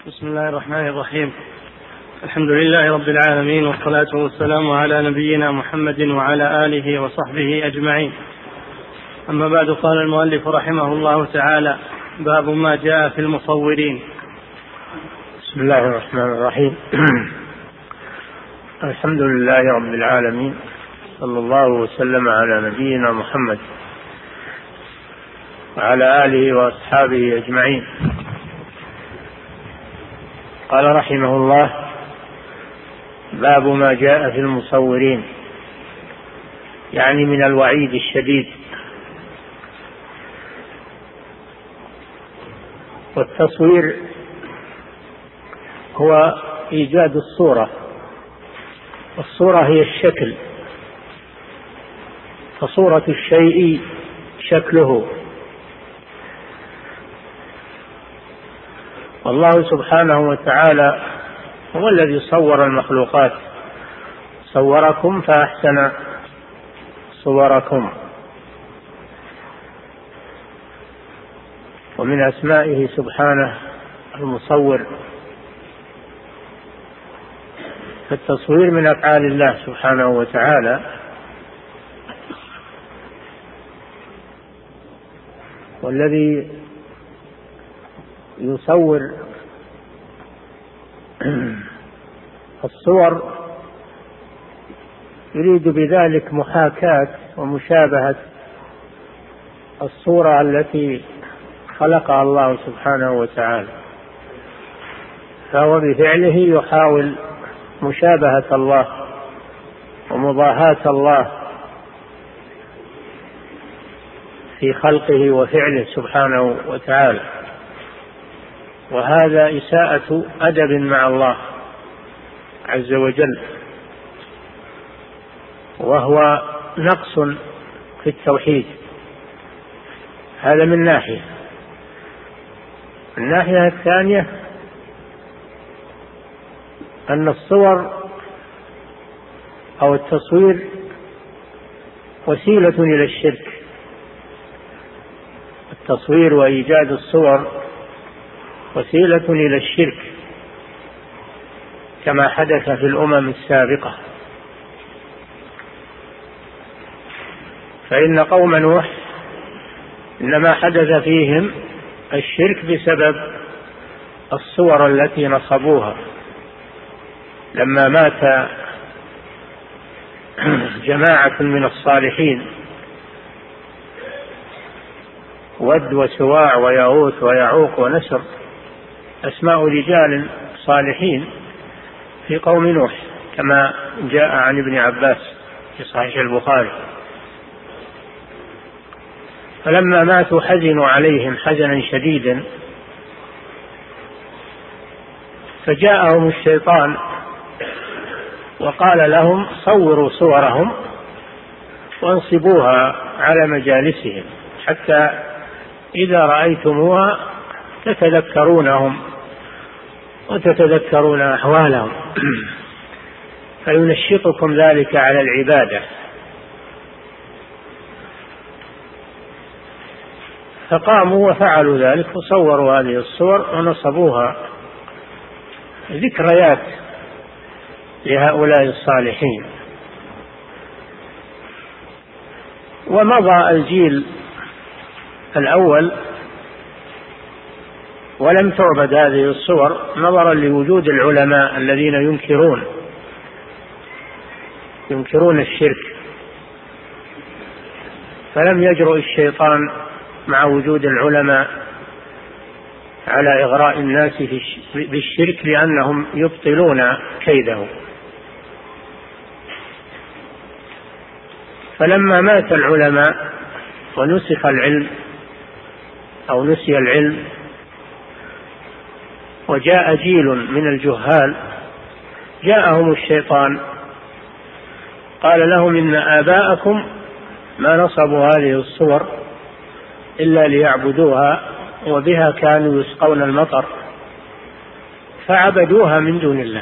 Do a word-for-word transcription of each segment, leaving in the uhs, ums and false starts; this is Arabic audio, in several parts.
بسم الله الرحمن الرحيم. الحمد لله رب العالمين، والصلاة والسلام على نبينا محمد وعلى آله وصحبه أجمعين. أما بعد، قال المؤلف رحمه الله تعالى: باب ما جاء في المصورين. بسم الله الرحمن الرحيم. الحمد لله رب العالمين، صلى الله وسلم على نبينا محمد وعلى آله وأصحابه أجمعين. قال رحمه الله: باب ما جاء في المصورين، يعني من الوعيد الشديد. والتصوير هو إيجاد الصورة، والصورة هي الشكل، فصورة الشيء شكله. والله سبحانه وتعالى هو الذي صور المخلوقات، صوركم فأحسن صوركم. ومن أسمائه سبحانه المصور، فالتصوير من أفعال الله سبحانه وتعالى. والذي يصور الصور يريد بذلك محاكاة ومشابهة الصورة التي خلقها الله سبحانه وتعالى، فهو بفعله يحاول مشابهة الله ومضاهاة الله في خلقه وفعله سبحانه وتعالى، وهذا إساءة أدب مع الله عز وجل، وهو نقص في التوحيد. هذا من ناحية. الناحية الثانية أن الصور أو التصوير وسيلة إلى الشرك. التصوير وإيجاد الصور وسيلة إلى الشرك، كما حدث في الأمم السابقة. فإن قوم نوح إنما حدث فيهم الشرك بسبب الصور التي نصبوها. لما مات جماعة من الصالحين، ود وسواع ويغوث ويعوق ونسر، أسماء رجال صالحين في قوم نوح، كما جاء عن ابن عباس في صحيح البخاري. فلما ماتوا حزنوا عليهم حزنا شديدا، فجاءهم الشيطان وقال لهم: صوروا صورهم وانصبوها على مجالسهم، حتى إذا رأيتموها تتذكرونهم وتتذكرون أحوالهم، فينشطكم ذلك على العبادة. فقاموا وفعلوا ذلك، وصوروا هذه الصور ونصبوها ذكريات لهؤلاء الصالحين. ومضى الجيل الأول ولم تعبد هذه الصور، نظرا لوجود العلماء الذين ينكرون ينكرون الشرك. فلم يجرؤ الشيطان مع وجود العلماء على إغراء الناس بالشرك، لأنهم يبطلون كيده. فلما مات العلماء ونسخ العلم أو نسي العلم، وجاء جيل من الجهال، جاءهم الشيطان قال لهم: إن آباءكم ما نصبوا هذه الصور إلا ليعبدوها، وبها كانوا يسقون المطر، فعبدوها من دون الله،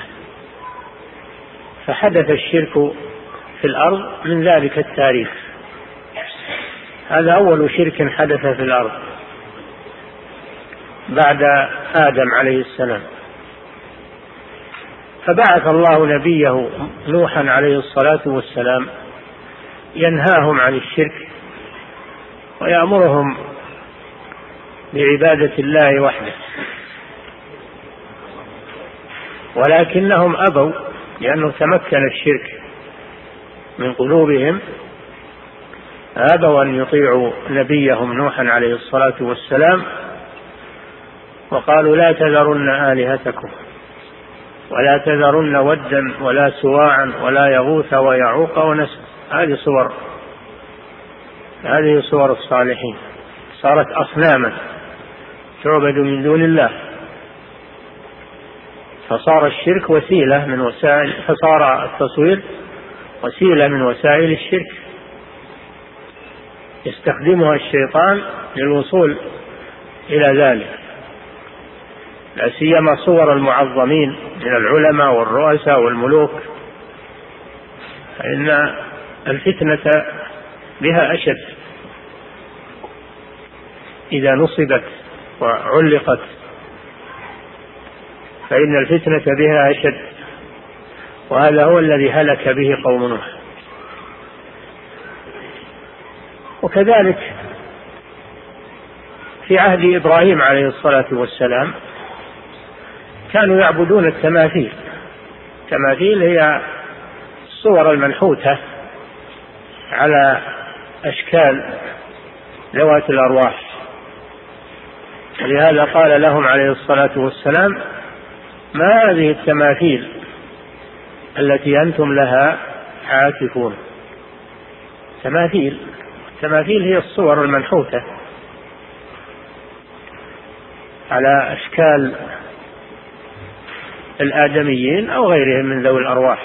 فحدث الشرك في الأرض من ذلك التاريخ. هذا أول شرك حدث في الأرض بعد آدم عليه السلام. فبعث الله نبيه نوحا عليه الصلاة والسلام ينهاهم عن الشرك ويأمرهم بعبادة الله وحده، ولكنهم أبوا لأنه تمكن الشرك من قلوبهم، أبوا أن يطيعوا نبيهم نوحا عليه الصلاة والسلام، وقالوا لا تذرن آلهتكم ولا تذرن ودا ولا سواعا ولا يغوث ويعوق ونسر. هذه صور هذه صور الصالحين، صارت أصناما تعبد من دون الله، فصار الشرك وسيلة من وسائل فصار التصوير وسيلة من وسائل الشرك يستخدمها الشيطان للوصول إلى ذلك، لا سيما صور المعظمين من العلماء والرؤساء والملوك، فإن الفتنة بها أشد إذا نصبت وعلقت، فإن الفتنة بها أشد، وهذا هو الذي هلك به قوم نوح. وكذلك في عهد إبراهيم عليه الصلاة والسلام كانوا يعبدون التماثيل. التماثيل هي الصور المنحوتة على أشكال ذوات الأرواح، لهذا قال لهم عليه الصلاة والسلام ما هذه التماثيل التي أنتم لها عاكفون. تماثيل التماثيل هي الصور المنحوتة على أشكال الآدميين أو غيرهم من ذوي الأرواح.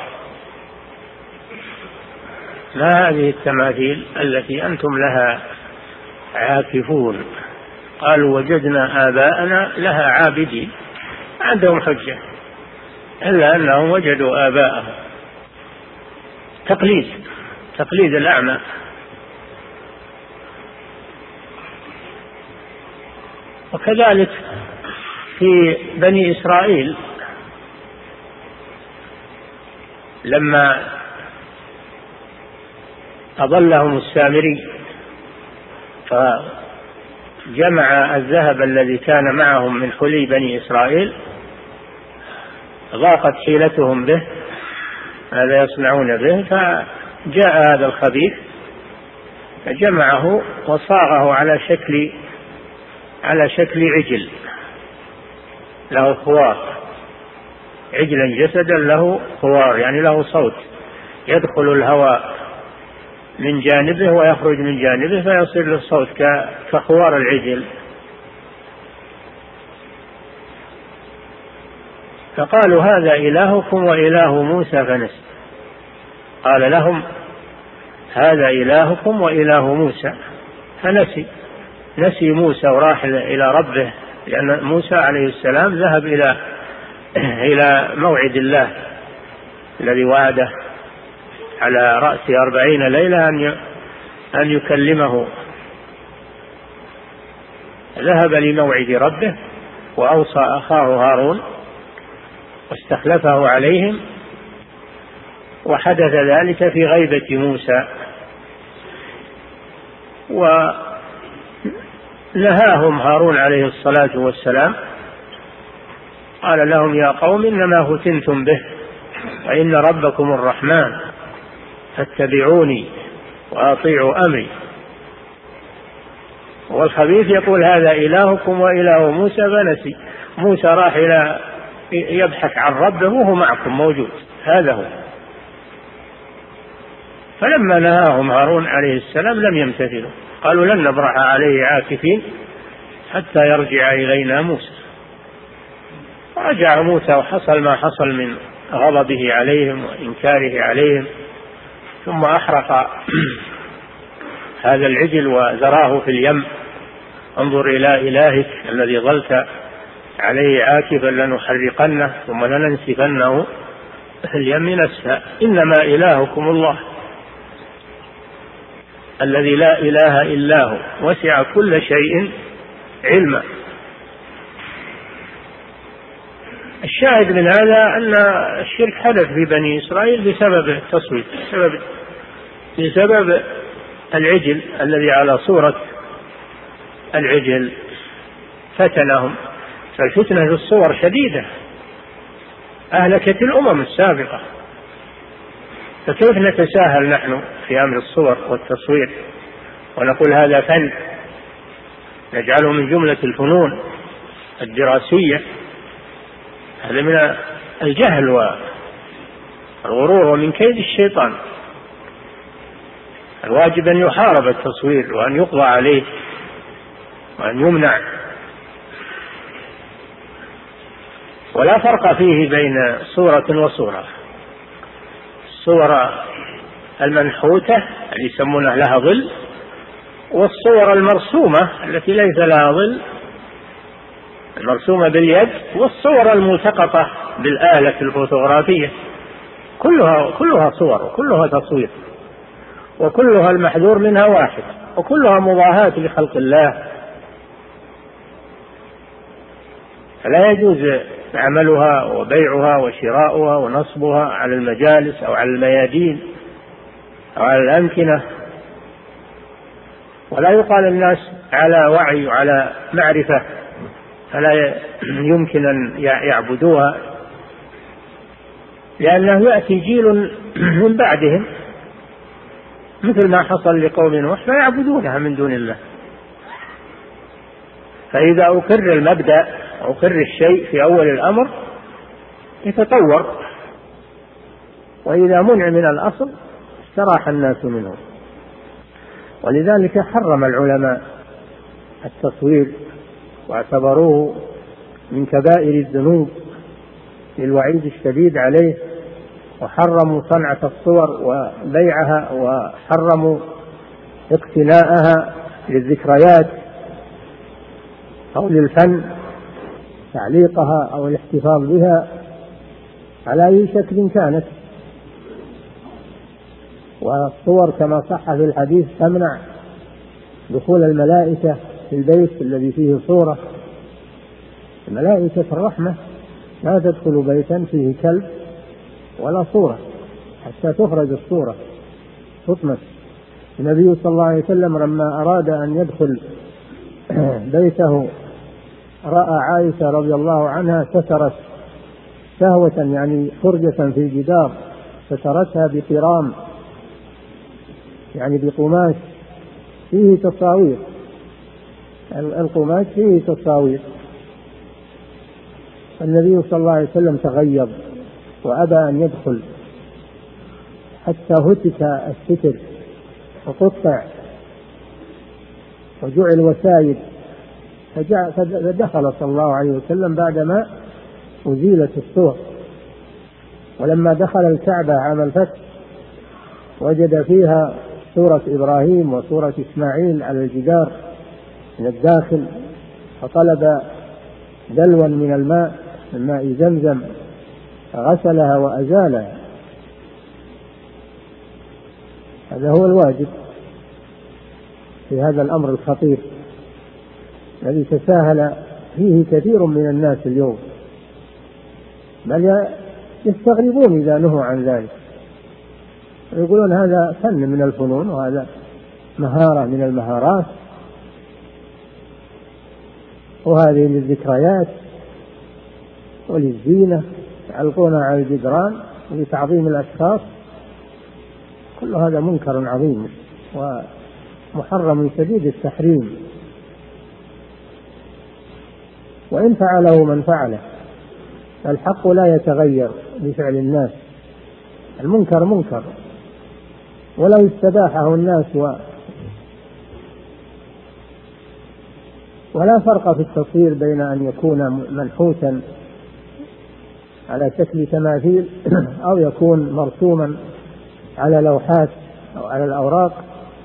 ما هذه التماثيل التي أنتم لها عاكفون. قالوا وجدنا آباءنا لها عابدين. عندهم حجة إلا أنهم وجدوا آباءهم. تقليد تقليد الأعمى. وكذلك في بني إسرائيل لما أضلهم السامري فجمع الذهب الذي كان معهم من حلي بني إسرائيل، ضاقت حيلتهم به ماذا يصنعون به، فجاء هذا الخبيث فجمعه وصاغه على شكل على شكل عجل له خوار، عجلا جسدا له خوار يعني له صوت، يدخل الهواء من جانبه ويخرج من جانبه فيصير له صوت كخوار العجل. فقالوا هذا إلهكم وإله موسى فنسي. قال لهم هذا إلهكم وإله موسى فنسي. نسي موسى وراح إلى ربه، لأن موسى عليه السلام ذهب إلى إلى موعد الله الذي وعده على رأس أربعين ليلة أن يكلمه. ذهب لموعد ربه وأوصى أخاه هارون واستخلفه عليهم، وحدث ذلك في غيبة موسى، ونهاهم هارون عليه الصلاة والسلام. قال لهم يا قوم إنما فتنتم به وإن ربكم الرحمن فاتبعوني وأطيعوا أمري. والخبيث يقول هذا إلهكم وإله موسى فنسي. موسى راح إلى يبحث عن ربه وهو معكم موجود، هذا هو. فلما نهاهم هارون عليه السلام لم يمتثلوا، قالوا لن نبرح عليه عاكفين حتى يرجع إلينا موسى. رجع موسى وحصل ما حصل من غضبه عليهم وإنكاره عليهم، ثم أحرق هذا العجل وذراه في اليم. انظر إلى إلهك الذي ظلت عليه عاكفا لنحرقنه ثم لننسفنه في اليم نسفا. إنما إلهكم الله الذي لا إله إلا هو وسع كل شيء علما. الشاهد من هذا أن الشرك حدث في بني إسرائيل بسبب التصوير، بسبب, بسبب العجل الذي على صورة العجل فتنهم. فالفتنة في الصور شديدة أهلكت الأمم السابقة، فكيف نتساهل نحن في أمر الصور والتصوير ونقول هذا فن، نجعله من جملة الفنون الدراسية؟ هذا من الجهل والغرور ومن كيد الشيطان. الواجب أن يحارب التصوير وأن يقضى عليه وأن يمنع، ولا فرق فيه بين صورة وصورة. الصور المنحوتة اللي يسمونها لها ظل، والصور المرسومة التي ليس لها ظل، المرسومة باليد، والصور الملتقطة بالآلة الفوتوغرافية، كلها كلها صور وكلها تصوير، وكلها المحذور منها واحد، وكلها مضاهاة لخلق الله. فلا يجوز عملها وبيعها وشراؤها ونصبها على المجالس أو على الميادين أو على الأمكنة، ولا يقال الناس على وعي وعلى معرفة فلا يمكن أن يعبدوها، لأنه يأتي جيل من بعدهم مثل ما حصل لقوم نوح فيعبدونها من دون الله. فإذا أقر المبدأ أقر الشيء في أول الأمر يتطور، وإذا منع من الأصل استراح الناس منه. ولذلك حرم العلماء التصوير واعتبروه من كبائر الذنوب للوعيد الشديد عليه، وحرموا صنعة الصور وبيعها، وحرموا اقتناءها للذكريات أو للفن، تعليقها أو الاحتفاظ بها على أي شكل كانت. والصور كما صح في الحديث تمنع دخول الملائكة في البيت الذي فيه صورة. الملائكة الرحمة لا تدخل بيتا فيه كلب ولا صورة حتى تخرج الصورة تطمس. النبي صلى الله عليه وسلم لما أراد أن يدخل بيته رأى عائشة رضي الله عنها سترت شهوة، يعني فرجة في الجدار، سترتها بقرام يعني بقماش فيه تصاوير، القماش فيه تصاوير. النبي صلى الله عليه وسلم تغيظ وأبى أن يدخل حتى هتك الستر وقطع وجعل وسائد، فدخل صلى الله عليه وسلم بعدما أزيلت الصور. ولما دخل الكعبة عام الفتح وجد فيها سورة إبراهيم وسورة إسماعيل على الجدار من الداخل، فطلب دلوا من الماء من ماء زمزم غسلها وأزالها. هذا هو الواجب في هذا الأمر الخطير الذي تساهل فيه كثير من الناس اليوم، بل يستغربون إذا نهوا عن ذلك، يقولون هذا فن من الفنون وهذا مهارة من المهارات وهذه للذكريات وللزينة، يعلقونها على الجدران لتعظيم الأشخاص. كل هذا منكر عظيم ومحرم شديد التحريم، وإن فعله من فعله الحق لا يتغير بفعل الناس، المنكر منكر ولو استباحه الناس و ولا فرق في التصوير بين أن يكون منحوتا على شكل تماثيل أو يكون مرسوما على لوحات أو على الأوراق،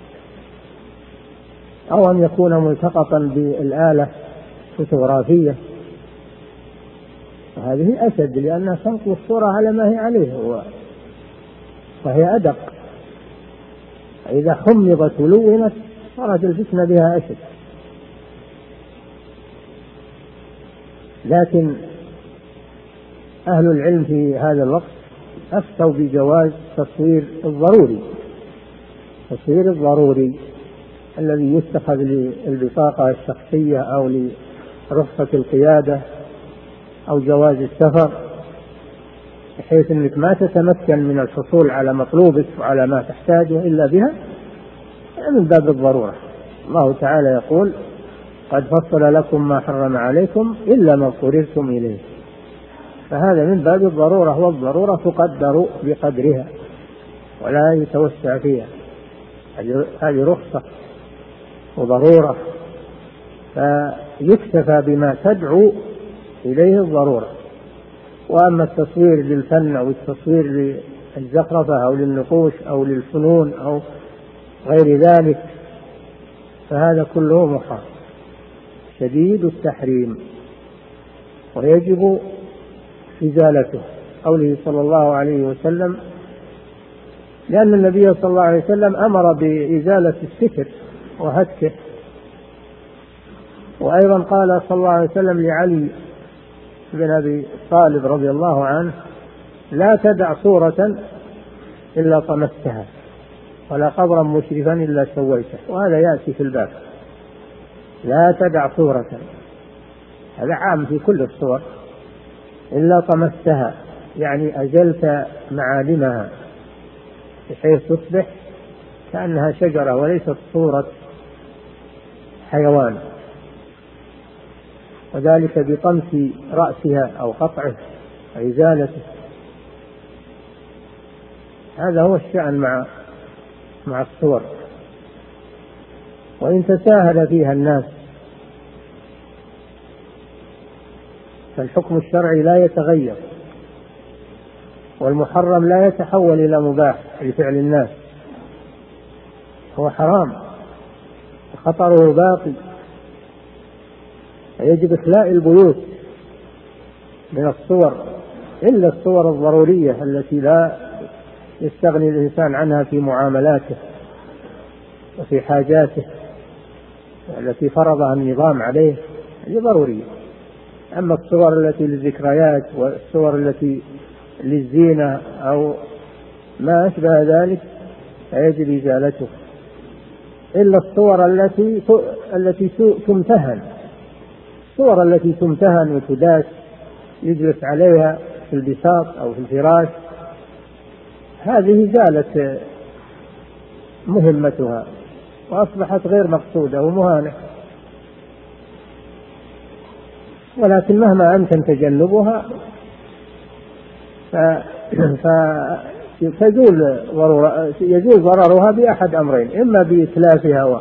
أو أن يكون ملتقطا بالآلة فوتوغرافية. هذه أشد لأنها تنقل الصورة على ما هي عليه وهي أدق، إذا حمضت ولونت صارت الفتنة بها أشد. أهل العلم في هذا الوقت أفتوا بجواز تصوير الضروري، تصوير الضروري الذي يتخذ للبطاقة الشخصية أو لرخصة القيادة أو جواز السفر، بحيث أنك ما تتمكن من الحصول على مطلوبك وعلى ما تحتاجه إلا بها، من باب الضرورة. الله تعالى يقول: قد فصل لكم ما حرم عليكم إلا ما اضطررتم إليه. فهذا من باب الضرورة، والضرورة تقدر بقدرها ولا يتوسع فيها، هذه رخصة وضرورة، فيكتفى بما تدعو إليه الضرورة. وأما التصوير للفن أو التصوير للزخرفة أو للنقوش أو للفنون أو غير ذلك فهذا كله محرم شديد التحريم ويجب إزالته. قوله صلى الله عليه وسلم، لأن النبي صلى الله عليه وسلم أمر بإزالة الستر وهتكه. وأيضا قال صلى الله عليه وسلم لعلي بن أبي طالب رضي الله عنه: لا تدع صورة إلا طمستها ولا قبرا مشرفا إلا سويته. وهذا يأتي في الباب، لا تدع صورة، هذا عام في كل الصور، إلا طمستها، يعني أزلت معالمها بحيث تصبح كأنها شجرة وليست صورة حيوان، وذلك بطمس رأسها أو قطعه وإزالته. هذا هو الشأن مع مع الصور. وإن تساهل فيها الناس فالحكم الشرعي لا يتغير، والمحرم لا يتحول إلى مباح لفعل الناس، هو حرام خطره باقي. يجب إخلاء البيوت من الصور إلا الصور الضرورية التي لا يستغني الإنسان عنها في معاملاته وفي حاجاته التي فرضها النظام عليه، هذه ضرورية. أما الصور التي للذكريات والصور التي للزينة أو ما أشبه ذلك فيجب إزالته، إلا الصور التي التي تمتهن، الصور التي تمتهن وتداس يجلس عليها في البساط أو في الفراش، هذه زالت مهمتها وأصبحت غير مقصودة ومهانة. ولكن مهما أمكن تجنبها فتزول يزول ضررها بأحد أمرين: إما بإتلافها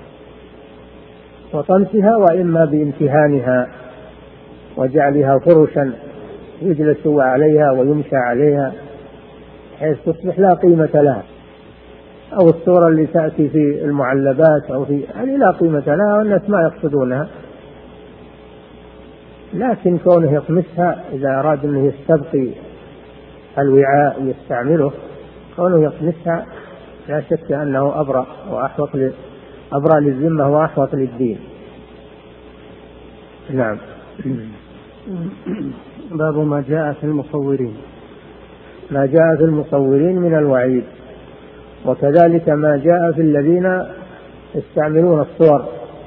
وطمسها، وإما بامتهانها وجعلها فرشا يجلس عليها ويمشى عليها حيث تصبح لا قيمة لها، أو الصورة اللي تأتي في المعلبات أو في يعني لا قيمة لها والناس ما يقصدونها. لكن كونه يطمسها إذا أراد أنه يستبقي الوعاء ويستعمله، كونه يطمسها لا شك أنه أبرأ وأحوط أبرأ للذمة وأحوط للدين. نعم. باب ما جاء في المصورين. ما جاء في المصورين من الوعيد، وكذلك ما جاء في الذين يستعملون الصور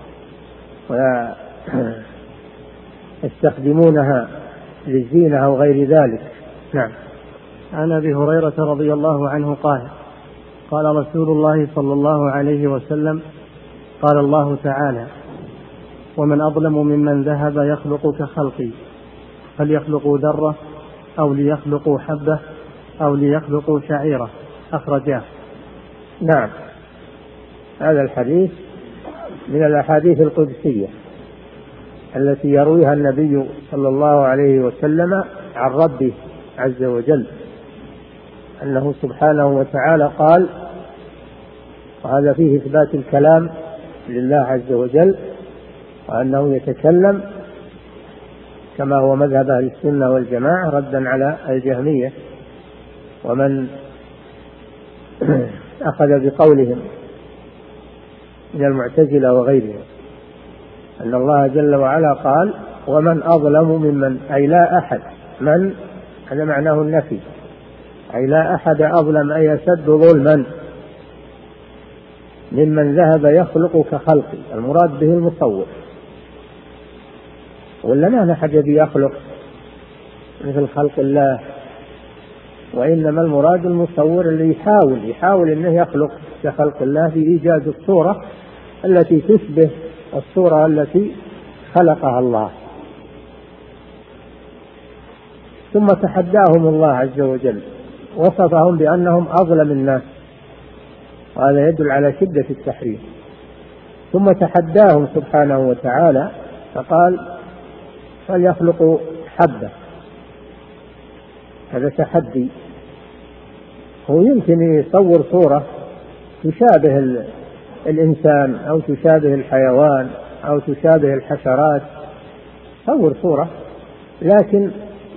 ويستخدمونها للزينة أو غير ذلك. نعم. عن أبي هريرة رضي الله عنه قال: قال رسول الله صلى الله عليه وسلم: قال الله تعالى: ومن أظلم ممن ذهب يخلق كخلقي، فليخلقوا ذرة أو ليخلقوا حبة أو ليخلقوا شعيرة. أخرجاه. نعم. هذا الحديث من الأحاديث القدسية التي يرويها النبي صلى الله عليه وسلم عن ربه عز وجل، أنه سبحانه وتعالى قال، وهذا فيه إثبات الكلام لله عز وجل، وأنه يتكلم كما هو مذهب أهل السنة والجماعة ردا على الجهمية ومن أخذ بقولهم من المعتزلة وغيرهم، أن الله جل وعلا قال: ومن أظلم ممن، أي لا أحد، من هذا معناه النفي، أي لا أحد أظلم أي أشد ظلما ممن ذهب يخلق كخلقي. المراد به المصور، ولا ما أحد يبي يخلق مثل خلق الله، وإنما المراد المصور اللي يحاول يحاول أنه يخلق كخلق الله بإيجاد الصورة التي تشبه الصورة التي خلقها الله. ثم تحداهم الله عز وجل، وصفهم بأنهم أظلم الناس، وهذا يدل على شدة التحريم. ثم تحداهم سبحانه وتعالى فقال فليخلقوا حبة. هذا تحدي، هو يمكن يصور صورة تشابه الإنسان أو تشابه الحيوان أو تشابه الحشرات، صور صورة، لكن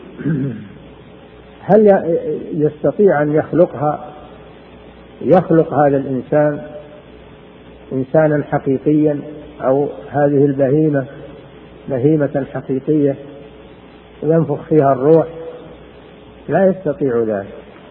هل يستطيع أن يخلقها يخلق هذا الإنسان إنسانا حقيقيا أو هذه البهيمة بهيمة حقيقية ينفخ فيها الروح؟ لا يستطيع ذلك،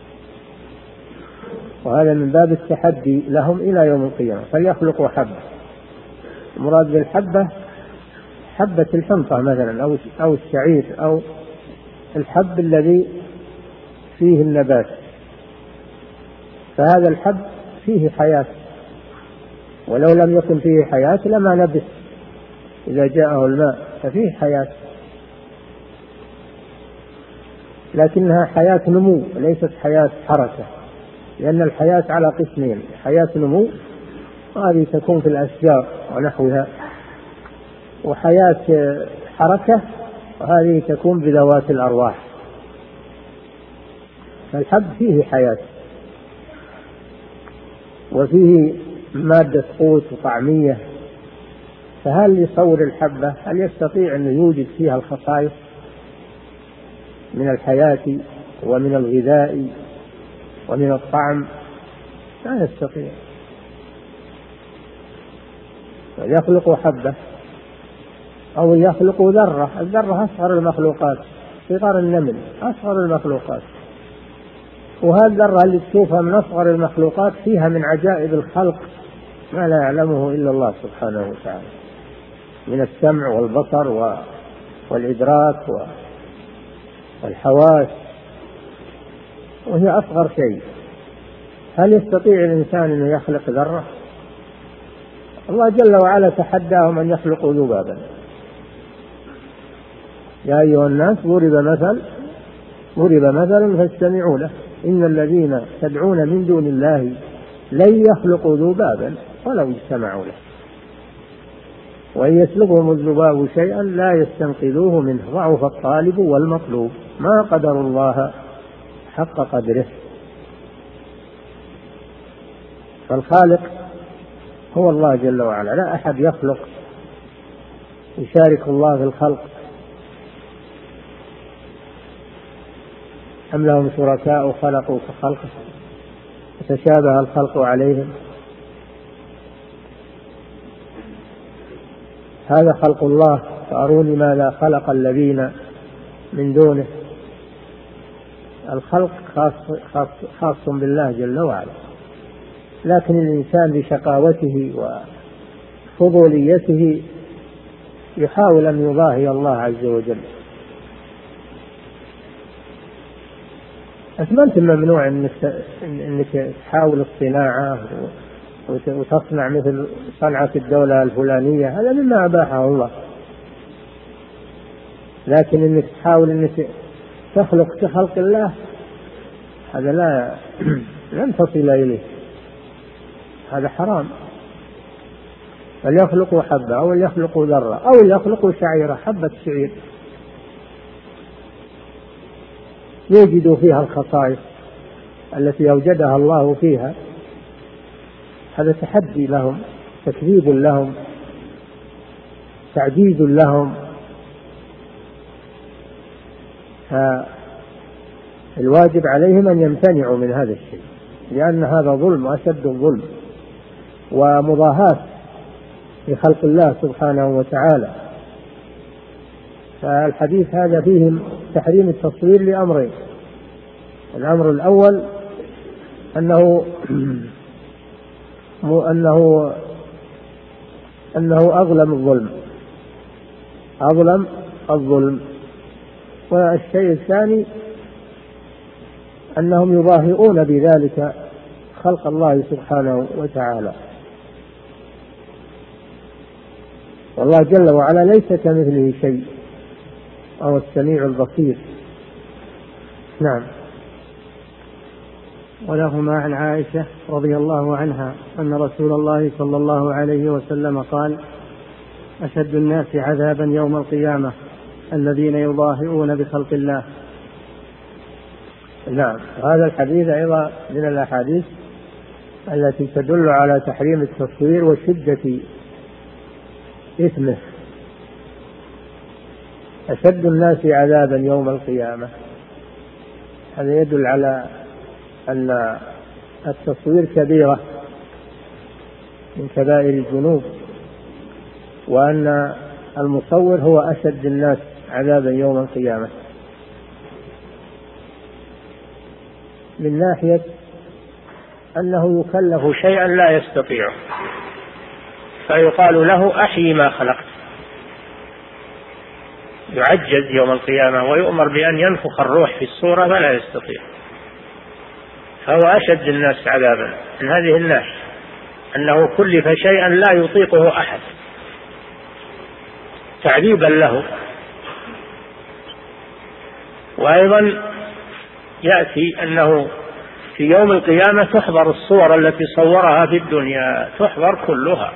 وهذا من باب التحدي لهم إلى يوم القيامة. فليخلقوا حبة، المراد بالحبة حبة الحنطة مثلا أو أو الشعير أو الحب الذي فيه النبات، فهذا الحب فيه حياة، ولو لم يكن فيه حياة لما نبت إذا جاءه الماء، ففيه حياة، لكنها حياة نمو ليست حياة حركة، لأن الحياة على قسمين: حياة نمو وهذه تكون في الأشجار ونحوها، وحياة حركة وهذه تكون بذوات الأرواح. فالحب فيه حياة وفيه مادة قوت وطعمية، فهل يصور الحبة هل يستطيع أن يوجد فيها الخصائص من الحياة ومن الغذاء ومن الطعم؟ لا يستطيع. يخلق حبة أو يخلق ذرة، الذرة أصغر المخلوقات، صغار النمل أصغر المخلوقات، وهذه الذرة اللي تشوفها من أصغر المخلوقات فيها من عجائب الخلق ما لا يعلمه إلا الله سبحانه وتعالى، من السمع والبصر والإدراك والحواس، وهي أصغر شيء. هل يستطيع الإنسان أن يخلق ذرة؟ الله جل وعلا تحداهم أن يخلقوا ذبابا. يا أيها الناس ضرب مثل ضرب مثل فاستمعوا له إن الذين تدعون من دون الله لن يخلقوا ذبابا ولو اجتمعوا له وإن يسلبهم الذباب شيئا لا يستنقذوه منه ضعف الطالب والمطلوب ما قدر الله حق قدره. فالخالق هو الله جل وعلا، لا أحد يخلق يشارك الله في الخلق. أم لهم شركاء خلقوا كخلقه فتشابه الخلق عليهم؟ هذا خلق الله، فأروني ماذا خلق الذين من دونه. الخلق خاص, خاص, خاص بالله جل وعلا، لكن الإنسان بشقاوته وفضوليته يحاول أن يضاهي الله عز وجل. أنت ممنوع أنك, أنك تحاول الصناعة وتصنع مثل صنعة الدولة الفلانية، هذا مما أباحه الله، لكن أنك تحاول أنك تخلق كخلق الله هذا لا لن تصل إليه، هذا حرام. فليخلقوا حبة أو يخلقوا ذرة أو يخلقوا شعيرة، حبة شعير يوجدوا فيها الخصائص التي أوجدها الله فيها، هذا تحدي لهم، تكذيب لهم، تعجيز لهم. فالواجب عليهم أن يمتنعوا من هذا الشيء، لأن هذا ظلم وأشد الظلم ومضاهاة لخلق الله سبحانه وتعالى. فالحديث هذا فيه تحريم التصوير لأمرين: الأمر الأول أنه أنه أنه أظلم الظلم أظلم الظلم والشيء الثاني أنهم يضاهئون بذلك خلق الله سبحانه وتعالى، والله جل وعلا ليس كمثله شيء وهو السميع البصير. نعم. ولهما عن عائشة رضي الله عنها أن رسول الله صلى الله عليه وسلم قال: أشد الناس عذابا يوم القيامة الذين يضاهئون بخلق الله. نعم. هذا الحديث أيضا من الأحاديث التي تدل على تحريم التصوير وشدة إثمه. أشد الناس عذابا يوم القيامة، هذا يدل على أن التصوير كبيرة من كبائر الذنوب، وأن المصور هو أشد الناس عذابا يوم القيامة، من ناحية أنه يكلف شيئا لا يستطيعه فيقال له أحيي ما خلقت، يعجز يوم القيامة ويؤمر بأن ينفخ الروح في الصورة فلا يستطيع، فهو أشد الناس عذابا من هذه الناحية، أنه كلف شيئا لا يطيقه أحد تعذيبا له. وأيضا يأتي أنه في يوم القيامة تحضر الصور التي صورها في الدنيا، تحضر كلها،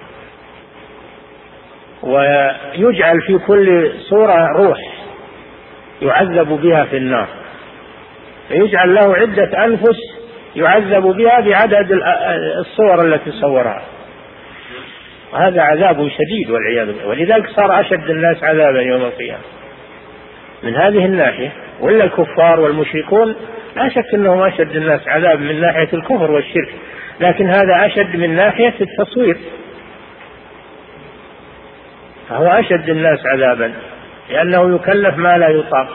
ويجعل في كل صورة روح يعذب بها في النار، فيجعل له عدة أنفس يعذب بها بعدد الصور التي صورها، وهذا عذاب شديد والعياذ بالله. ولذلك صار أشد الناس عذابا يوم القيامة من هذه الناحية. وإلا الكفار والمشركون لا شك أنهم أشد الناس عذاب من ناحية الكفر والشرك، لكن هذا أشد من ناحية التصوير، فهو أشد الناس عذابا لأنه يكلف ما لا يطاق،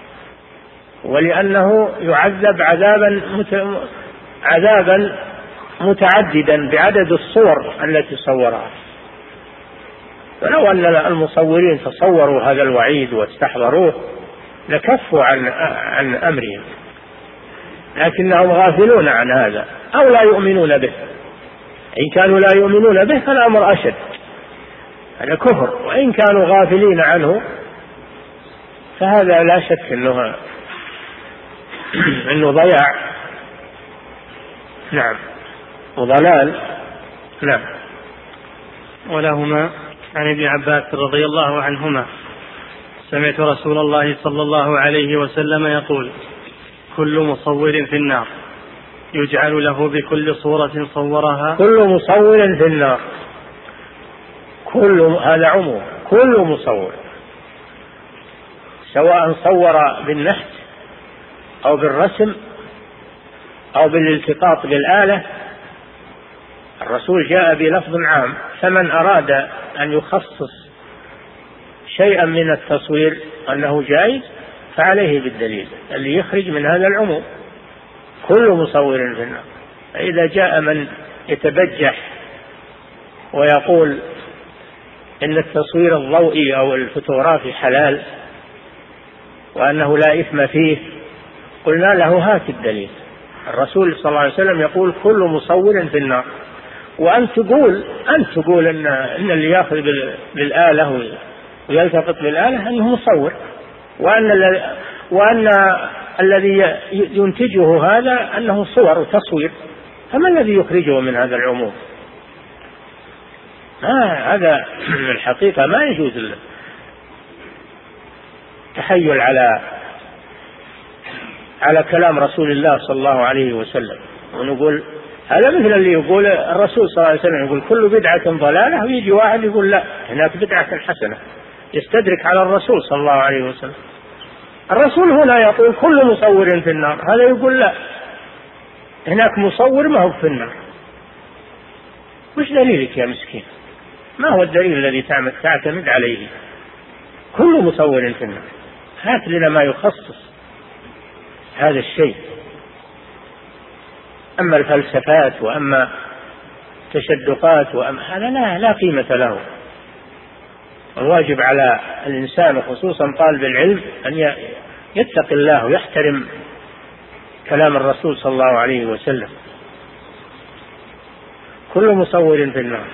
ولأنه يعذب عذابا مت... عذابا متعددا بعدد الصور التي صورها. فلو أن المصورين تصوروا هذا الوعيد واستحضروه لكفوا عن عن أمرهم، لكنهم غافلون عن هذا أو لا يؤمنون به. إن كانوا لا يؤمنون به فالأمر أشد، هذا كفر، وإن كانوا غافلين عنه فهذا لا شك أنه أنه ضياع، نعم، وضلال. نعم. ولهما عن ابن عباس رضي الله عنهما: سمعت رسول الله صلى الله عليه وسلم يقول: كل مصور في النار يجعل له بكل صورة صورها. كل مصور في النار، كل هذا عموم، كل مصور سواء صور بالنحت أو بالرسم أو بالالتقاط بالآلة. الرسول جاء بلفظ عام، فمن أراد أن يخصص شيئا من التصوير أنه جائز فعليه بالدليل اللي يخرج من هذا العموم، كل مصور في النار. إذا جاء من يتبجح ويقول إن التصوير الضوئي أو الفوتوغرافي حلال وأنه لا إثم فيه، قلنا له هات الدليل. الرسول صلى الله عليه وسلم يقول كل مصور في النار، وأن تقول أن تقول إن إن اللي يأخذ بالآلة ويلتقط بالآلة أنه مصور، وأن وأن الذي ينتجه هذا أنه صور وتصوير، فما الذي يخرجه من هذا العموم؟ ما هذا الحقيقة ما يجوز التحيل على على كلام رسول الله صلى الله عليه وسلم، ونقول هذا مثل اللي يقول الرسول صلى الله عليه وسلم يقول كل بدعة ضلالة، ويجي واحد يقول لا هناك بدعة حسنة، يستدرك على الرسول صلى الله عليه وسلم. الرسول هنا يقول كل مصور في النار، هذا يقول لا هناك مصور ما هو في النار. وش دليلك يا مسكين؟ ما هو الدليل الذي تعتمد عليه؟ كل مصور في النار، هات لنا ما يخصص هذا الشيء. أما الفلسفات وأما التشدقات وأما هذا لا, لا قيمة له. الواجب على الإنسان خصوصا طالب العلم أن يتقي الله ويحترم كلام الرسول صلى الله عليه وسلم. كل مصور في النار.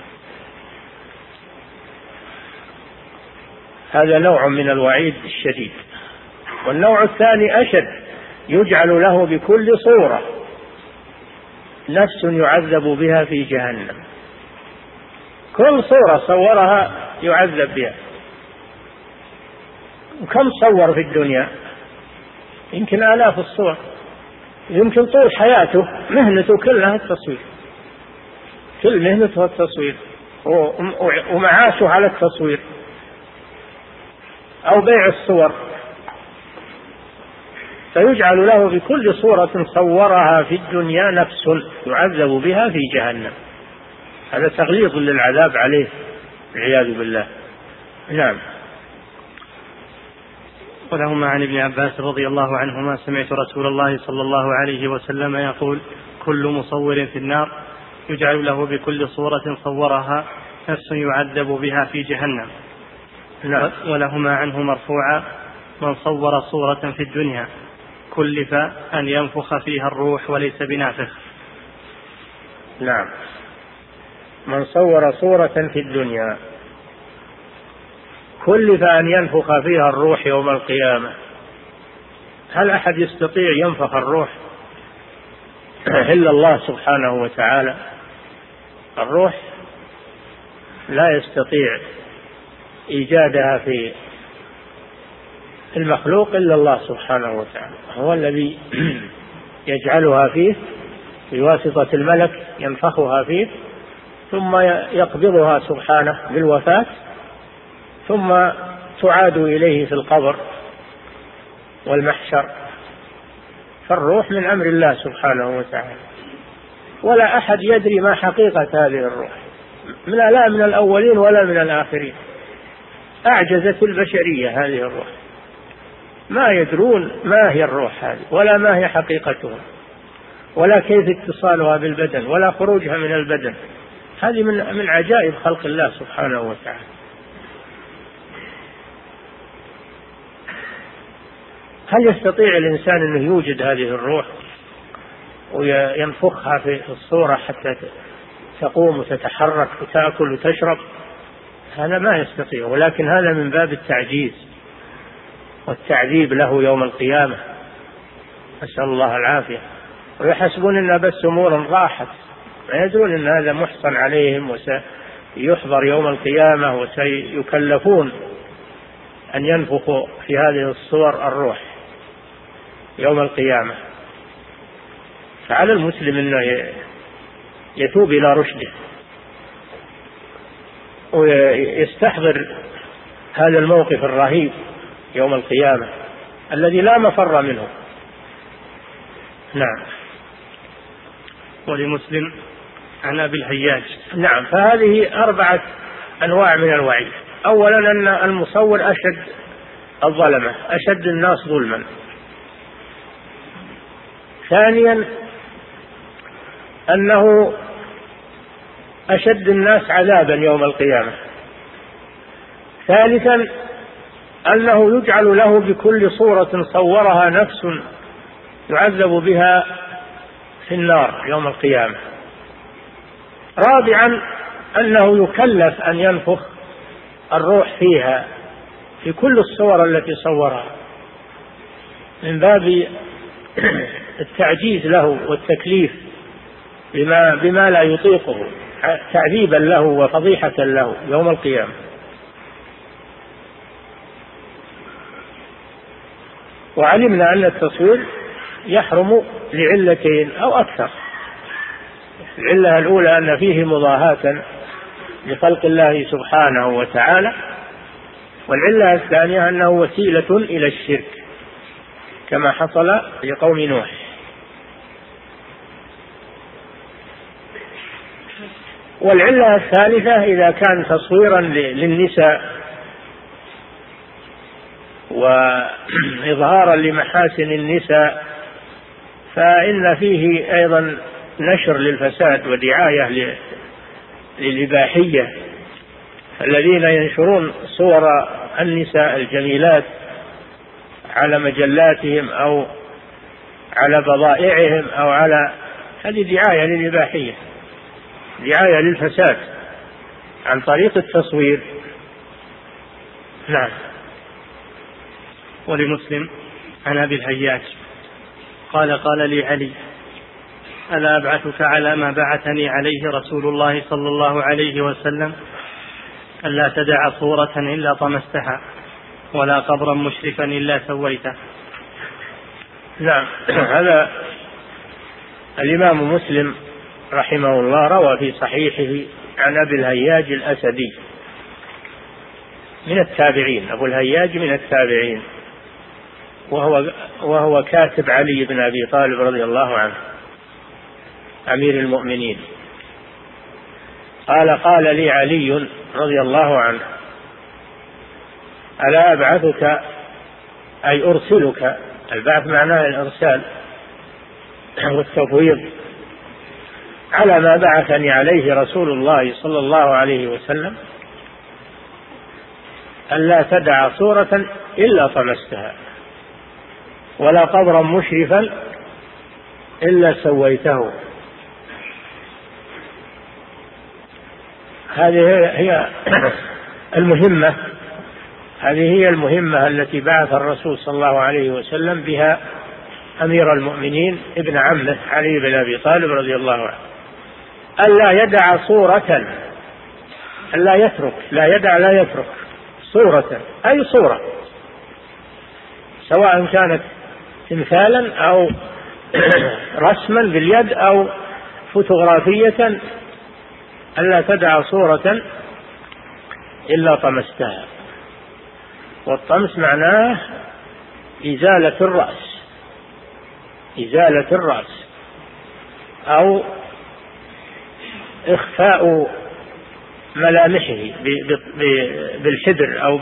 هذا نوع من الوعيد الشديد. والنوع الثاني أشد، يجعل له بكل صورة نفس يعذب بها في جهنم. كل صورة صورها يعذب بها. وكم صور في الدنيا؟ يمكن آلاف الصور. يمكن طول حياته مهنته كلها التصوير، كل مهنته التصوير ومعاشه على التصوير أو بيع الصور. فيجعل له بكل صورة صورها في الدنيا نفس يعذب بها في جهنم. هذا تغليظ للعذاب عليه والعياذ بالله. نعم. ولهما عن ابن عباس رضي الله عنهما سمعت رسول الله صلى الله عليه وسلم يقول: كل مصور في النار يجعل له بكل صورة صورها نفس يعذب بها في جهنم. نعم. ولهما عنه مرفوعا: من صور صورة في الدنيا كلف أن ينفخ فيها الروح وليس بنافخ. نعم. من صور صورة في الدنيا كلف أن ينفخ فيها الروح يوم القيامة. هل أحد يستطيع ينفخ الروح إلا الله سبحانه وتعالى؟ الروح لا يستطيع إيجادها في المخلوق إلا الله سبحانه وتعالى. هو الذي يجعلها فيه بواسطة الملك، ينفخها فيه ثم يقبضها سبحانه بالوفاة، ثم تعاد إليه في القبر والمحشر. فالروح من أمر الله سبحانه وتعالى، ولا أحد يدري ما حقيقة هذه الروح، لا من الأولين ولا من الآخرين. أعجزت البشرية هذه الروح، ما يدرون ما هي الروح هذه ولا ما هي حقيقتها ولا كيف اتصالها بالبدن ولا خروجها من البدن. هذه من من عجائب خلق الله سبحانه وتعالى. هل يستطيع الإنسان أنه يوجد هذه الروح وينفخها في الصورة حتى تقوم وتتحرك وتأكل وتشرب؟ هذا ما يستطيع، ولكن هذا من باب التعجيز والتعذيب له يوم القيامة، نسأل الله العافية. ويحسبون أنها بس أمور راحت، ما يدرون أن هذا محصن عليهم وسيحضر يوم القيامة وسيكلفون أن ينفخوا في هذه الصور الروح يوم القيامة. فعلى المسلم أنه يتوب إلى رشده ويستحضر هذا الموقف الرهيب يوم القيامة الذي لا مفر منه. نعم. ولمسلم عن أبي الهياج. نعم. فهذه أربعة أنواع من الوعيد. أولا أن المصور أشد الظلمة، أشد الناس ظلما. ثانيا أنه أشد الناس عذابا يوم القيامة. ثالثا أنه يجعل له بكل صورة صورها نفس يعذب بها في النار يوم القيامة. رابعا أنه يكلف أن ينفخ الروح فيها في كل الصور التي صورها من باب التعجيز له والتكليف بما, بما لا يطيقه، تعذيبا له وفضيحة له يوم القيامة. وعلمنا أن التصوير يحرم لعلتين أو أكثر. العلة الأولى أن فيه مضاهاة لخلق الله سبحانه وتعالى، والعلة الثانية أنه وسيلة إلى الشرك كما حصل لقوم نوح. والعلة الثالثة إذا كان تصويرا للنساء وإظهارا لمحاسن النساء، فإن فيه أيضا نشر للفساد ودعاية للإباحية. الذين ينشرون صور النساء الجميلات على مجلاتهم أو على بضائعهم أو على، هذه دعاية للإباحية، دعاية للفساد عن طريق التصوير. نعم. ولمسلم عن أبي الهياج قال قال لي علي: ألا أبعثك على ما بعثني عليه رسول الله صلى الله عليه وسلم، ألا تدع صورة إلا طمستها ولا قبرا مشرفا إلا سويته. نعم. هذا الإمام مسلم رحمه الله روى في صحيحه عن أبي الهياج الأسدي من التابعين، أبو الهياج من التابعين، وهو, وهو كاتب علي بن أبي طالب رضي الله عنه أمير المؤمنين. قال قال لي علي رضي الله عنه: ألا أبعثك، أي أرسلك، البعث معناه الإرسال والتفويض، على ما بعثني عليه رسول الله صلى الله عليه وسلم، ألا تدع صورة إلا طمستها ولا قبرا مشرفا إلا سويته. هذه هي المهمة هذه هي المهمة التي بعث الرسول صلى الله عليه وسلم بها أمير المؤمنين ابن عمه علي بن أبي طالب رضي الله عنه: ألا يدع صورة، ألا يترك، لا يدع لا يترك صورة، أي صورة، سواء كانت تمثالا أو رسما باليد أو فوتوغرافية، ألا تدع صورة إلا طمستها. والطمس معناه إزالة الرأس، إزالة الرأس أو إخفاء ملامحه بالحبر أو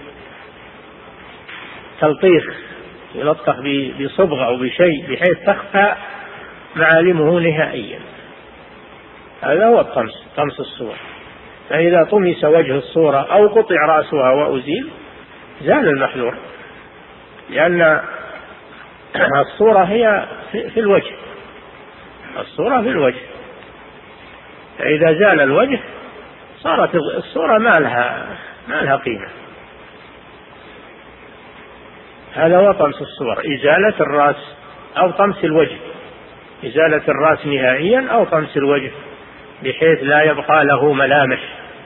بتلطيخ، يلطخ بصبغة أو بشيء بحيث تخفى معالمه نهائيا. هذا هو الطمس، طمس الصورة. فإذا طمس وجه الصورة أو قطع رأسها وأزيل زال المحذور، لأن الصورة هي في الوجه، الصورة في الوجه، فإذا زال الوجه صارت الصورة ما لها ما لها قيمة. هذا هو طمس الصور، إزالة الرأس أو طمس الوجه، إزالة الرأس نهائيا أو طمس الوجه بحيث لا يبقى له ملامح.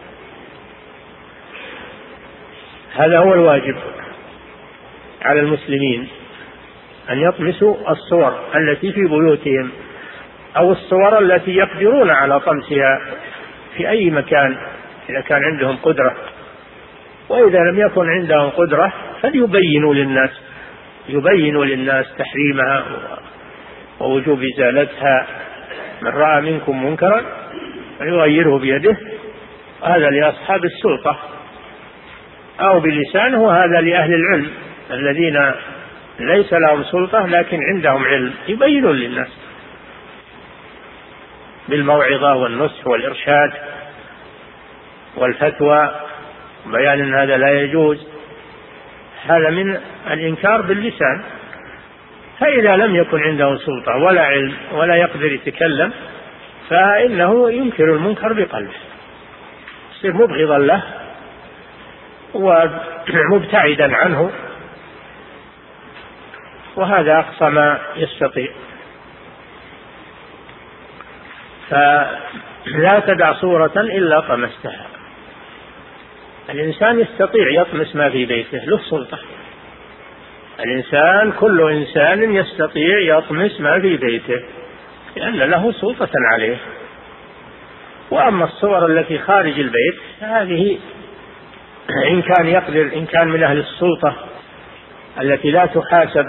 هذا هو الواجب على المسلمين، أن يطمسوا الصور التي في بيوتهم أو الصور التي يقدرون على طمسها في أي مكان إذا كان عندهم قدرة، وإذا لم يكن عندهم قدرة فليبينوا للناس يبينوا للناس تحريمها ووجوب إزالتها. من رأى منكم منكرا فليغيره بيده، هذا لأصحاب السلطة، أو بلسانه، وهذا لأهل العلم الذين ليس لهم سلطة لكن عندهم علم، يبينون للناس بالموعظة والنصح والإرشاد والفتوى، بيان أن هذا لا يجوز. هذا من الإنكار باللسان. فإذا لم يكن عنده سلطة ولا علم ولا يقدر يتكلم فإنه ينكر المنكر بقلبه، يصير مبغضا له ومبتعدا عنه، وهذا أقصى ما يستطيع. فلا تدع صورة إلا طمستها. الإنسان يستطيع يطمس ما في بيته، له سلطة. الإنسان كل إنسان يستطيع يطمس ما في بيته لأن له سلطة عليه. وأما الصور التي خارج البيت هذه إن كان يقدر، إن كان من أهل السلطة التي لا تحاسب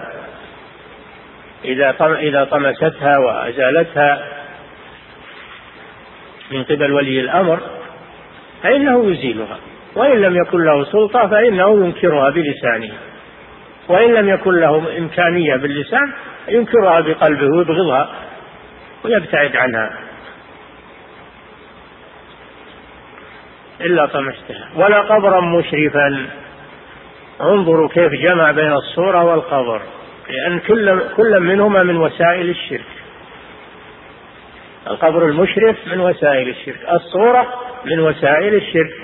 إذا طمستها وأزالتها من قبل ولي الأمر فإنه يزيلها، وإن لم يكن له سلطة فإنه ينكرها بلسانه وإن لم يكن له إمكانية باللسان ينكرها بقلبه ويبغضها ويبتعد عنها إلا طمستها. ولا قبرا مشرفا. انظروا كيف جمع بين الصورة والقبر، لأن كل كل منهما من وسائل الشرك. القبر المشرف من وسائل الشرك، الصورة من وسائل الشرك.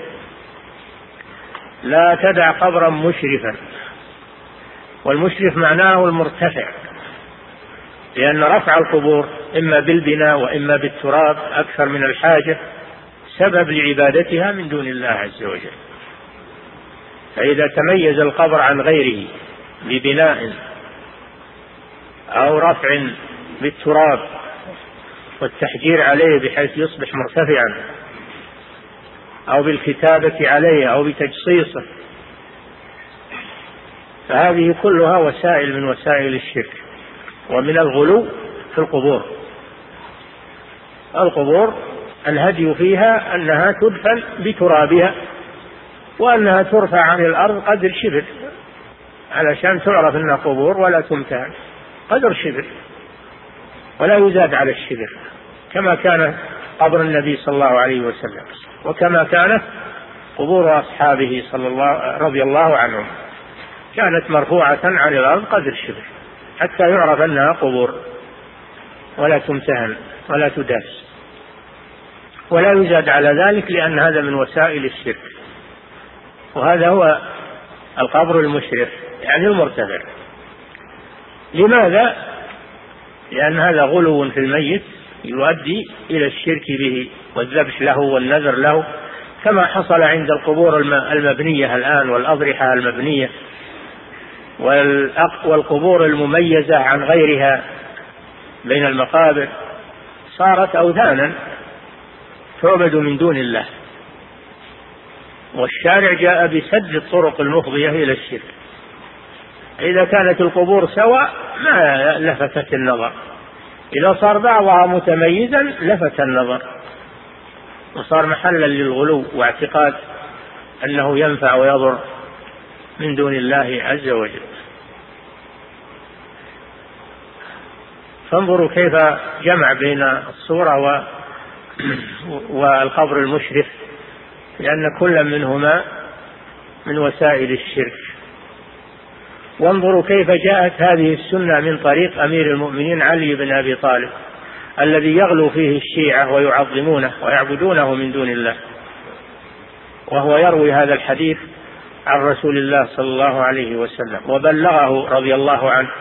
لا تدع قبرا مشرفا، والمشرف معناه المرتفع، لأن رفع القبور إما بالبناء وإما بالتراب أكثر من الحاجة سبب لعبادتها من دون الله عز وجل. فإذا تميز القبر عن غيره ببناء أو رفع بالتراب والتحجير عليه بحيث يصبح مرتفعا، أو بالكتابة عليه أو بتجصيصه، فهذه كلها وسائل من وسائل الشرك ومن الغلو في القبور. القبور الهدي فيها أنها تدفن بترابها، وأنها ترفع عن الأرض قدر شبر علشان تعرف أنها قبور ولا تمتهن، قدر شبر ولا يزاد على الشبر، كما كان قبر النبي صلى الله عليه وسلم، وكما كانت قبور أصحابه صلى الله رضي الله عنهم، كانت مرفوعة عن الأرض قدر شبر حتى يعرف أنها قبور ولا تمتهن ولا تداس، ولا يزاد على ذلك، لأن هذا من وسائل الشرك. وهذا هو القبر المشرف، يعني المرتفع. لماذا؟ لأن هذا غلو في الميت يؤدي إلى الشرك به والذبح له والنذر له، كما حصل عند القبور المبنية الآن والأضرحة المبنية والقبور المميزة عن غيرها بين المقابر، صارت أوثانا تعبد من دون الله، والشارع جاء بسد الطرق المفضية إلى الشرك. إذا كانت القبور سواء ما لفتت النظر، إذا صار بعضها متميزا لفت النظر وصار محلا للغلو واعتقاد أنه ينفع ويضر من دون الله عز وجل. فانظروا كيف جمع بين الصورة والقبر المشرف، لأن كل منهما من وسائل الشرك. وانظروا كيف جاءت هذه السنة من طريق أمير المؤمنين علي بن أبي طالب الذي يغلو فيه الشيعة ويعظمونه ويعبدونه من دون الله، وهو يروي هذا الحديث عن رسول الله صلى الله عليه وسلم وبلغه رضي الله عنه.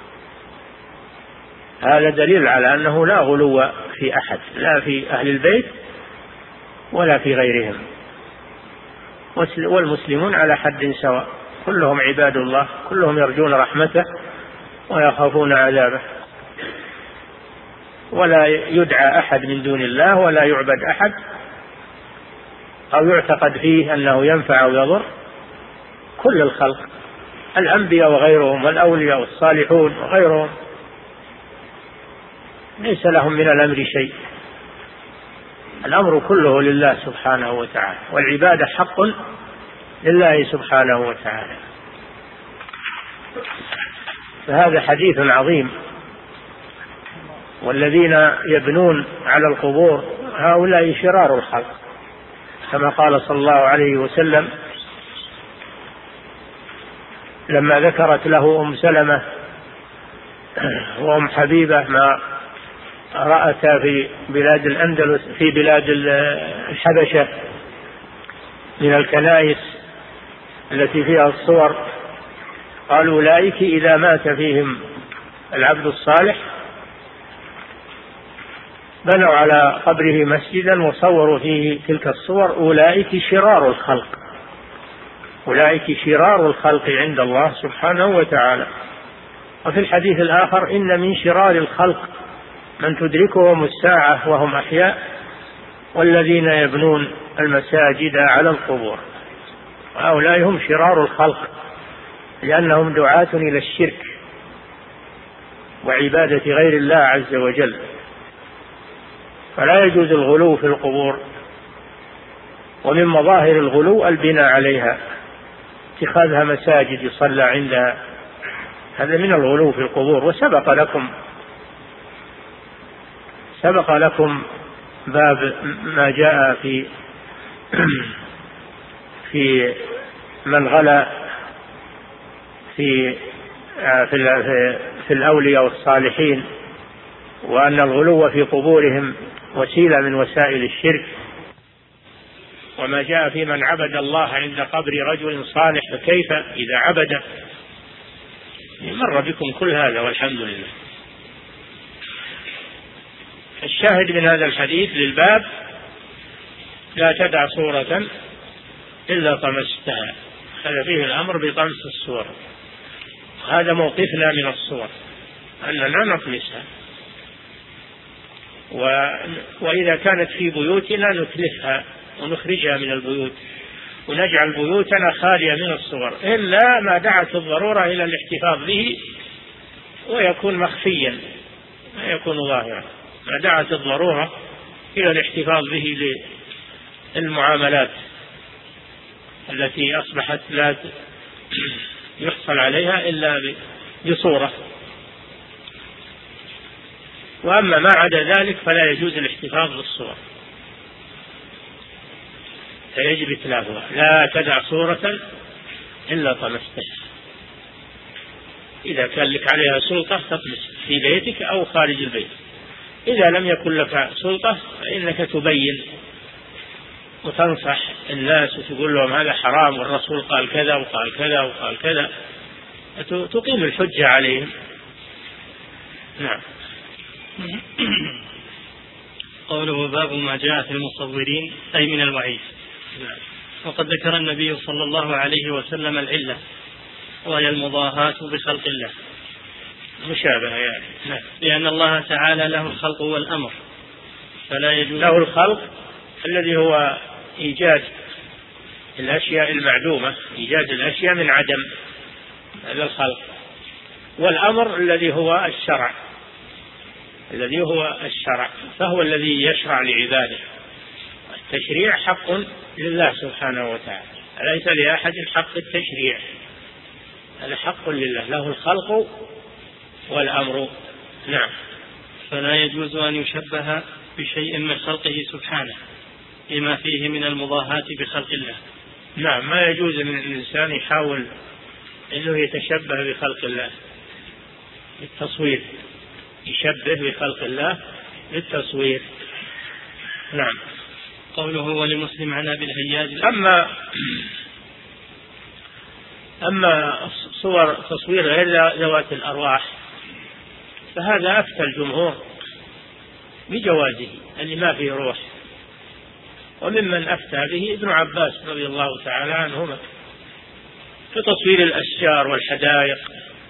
هذا دليل على أنه لا غلو في أحد، لا في أهل البيت ولا في غيرهم، والمسلمون على حد سواء، كلهم عباد الله، كلهم يرجون رحمته ويخافون عذابه، ولا يدعى أحد من دون الله ولا يعبد أحد أو يعتقد فيه أنه ينفع أو يضر. كل الخلق الأنبياء وغيرهم والأولياء والصالحون وغيرهم ليس لهم من الأمر شيء، الأمر كله لله سبحانه وتعالى، والعبادة حق لله سبحانه وتعالى. فهذا حديث عظيم. والذين يبنون على القبور هؤلاء شرار الخلق، كما قال صلى الله عليه وسلم لما ذكرت له أم سلمة وأم حبيبة ما رأتا في بلاد الأندلس في بلاد الحبشة من الكنائس التي فيها الصور، قالوا أولئك إذا مات فيهم العبد الصالح بنوا على قبره مسجدا وصوروا فيه تلك الصور، أولئك شرار الخلق، أولئك شرار الخلق عند الله سبحانه وتعالى. وفي الحديث الآخر إن من شرار الخلق من تدركهم الساعة وهم أحياء والذين يبنون المساجد على القبور. هؤلاء هم شرار الخلق لأنهم دعاة إلى الشرك وعبادة غير الله عز وجل. فلا يجوز الغلو في القبور، ومن مظاهر الغلو البناء عليها، اتخاذها مساجد يصلى عندها هذا من الغلو في القبور. وسبق لكم سبق لكم باب ما جاء في في من غلا في في, في الأولياء والصالحين، وأن الغلو في قبورهم وسيلة من وسائل الشرك. وما جاء في من عبد الله عند قبر رجل صالح فكيف إذا عبده. مر بكم كل هذا والحمد لله. الشاهد من هذا الحديث للباب: لا تدع صورة إلا طمستها. هذا فيه الأمر بطمس الصور. هذا موقفنا من الصور، أننا نطمسها. و... وإذا كانت في بيوتنا نتلفها ونخرجها من البيوت، ونجعل بيوتنا خالية من الصور، إلا ما دعت الضرورة إلى الاحتفاظ به ويكون مخفيا، ما يكون ظاهرا. ما دعت الضرورة إلى الاحتفاظ به للمعاملات التي أصبحت لا يحصل عليها إلا بصورة. وأما ما عدا ذلك فلا يجوز الاحتفاظ بالصور، فيجب إتلافها. لا تدع صورة إلا طمستها. إذا كان لك عليها سلطة تطمس في بيتك أو خارج البيت. إذا لم يكن لك سلطة فإنك تبين وتنصح الناس وتقول لهم هذا حرام والرسول قال كذا وقال كذا وقال كذا، تقيم الحجة عليهم. نعم. قوله باب ما جاء في المصورين أي من الوعيد. نعم. وقد ذكر النبي صلى الله عليه وسلم العلة وهي المضاهاة بخلق الله، مشابهة يعني. نعم. لأن الله تعالى له الخلق والأمر، فلا يجوز. له الخلق الذي هو إيجاد الأشياء المعدومة، إيجاد الأشياء من عدم، هذا الخلق. والأمر الذي هو الشرع، الذي هو الشرع، فهو الذي يشرع لعباده. التشريع حق لله سبحانه وتعالى، ليس لأحد حق التشريع، هذا حق لله، له الخلق والأمر. نعم. فلا يجوز أن يشبه بشيء من خلقه سبحانه لما فيه من المضاهاة بخلق الله. نعم، ما يجوز من الإنسان يحاول أنه يتشبه بخلق الله للتصوير، يشبه بخلق الله للتصوير. نعم. قوله ولمسلم عن أبي الهياج. أما أما صور تصوير غير ذوات الأرواح فهذا أفتى الجمهور بجوازه، اللي ما فيه روح. وممن أفتى به ابن عباس رضي الله تعالى عنهما في تصوير الأشجار والحدائق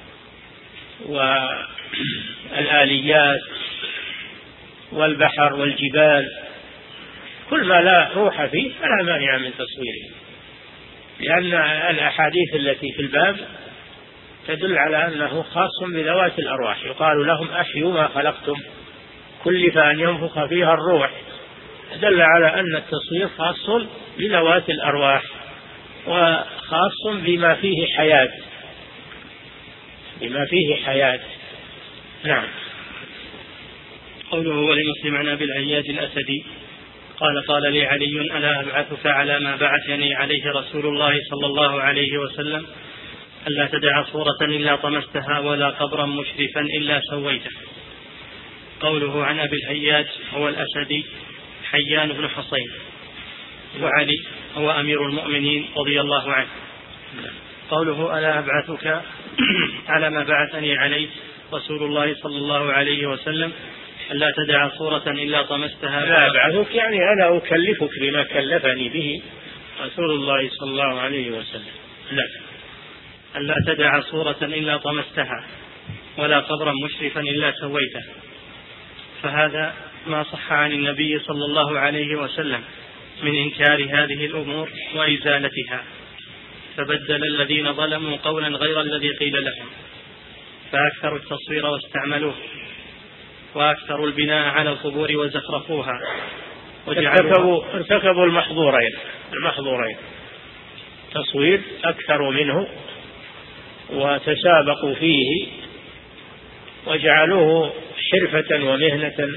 والآليات والبحر والجبال، كل ما لا روح فيه فلا مانع من تصويره، لأن الأحاديث التي في الباب تدل على أنه خاص بذوات الأرواح. يقال لهم أحيوا ما خلقتم، كلف أن ينفخ فيها الروح، دل على أن التصوير خاص بذوات الأرواح وخاص بما فيه حياة، بما فيه حياة. نعم. قوله ولمسلم عن أبي الهياج الأسدي قال قال لي علي ألا أبعثك على ما بعثني عليه رسول الله صلى الله عليه وسلم ألا تدع صورة إلا طمستها ولا قبرا مشرفا إلا سويته. قوله عن أبي الهياج هو الأسدي حيان بن حصين، وعلي هو أمير المؤمنين رضي الله عنه. قوله ألا أبعثك على ما بعثني عليه رسول الله صلى الله عليه وسلم ألا تدع صورة إلا طمستها. لا أبعثك يعني أنا أكلفك بما كلفني به رسول الله صلى الله عليه وسلم. لا ألا تدع صورة إلا طمستها ولا قبرا مشرفا إلا سويته. فهذا ما صح عن النبي صلى الله عليه وسلم من إنكار هذه الأمور وإزالتها، فبدل الذين ظلموا قولا غير الذي قيل لهم، فأكثروا التصوير واستعملوه، وأكثروا البناء على القبور وزخرفوها، ارتكبوا ارتكبوا المحظورين المحظورين تصوير أكثر منه وتسابقوا فيه وجعلوه حرفة ومهنة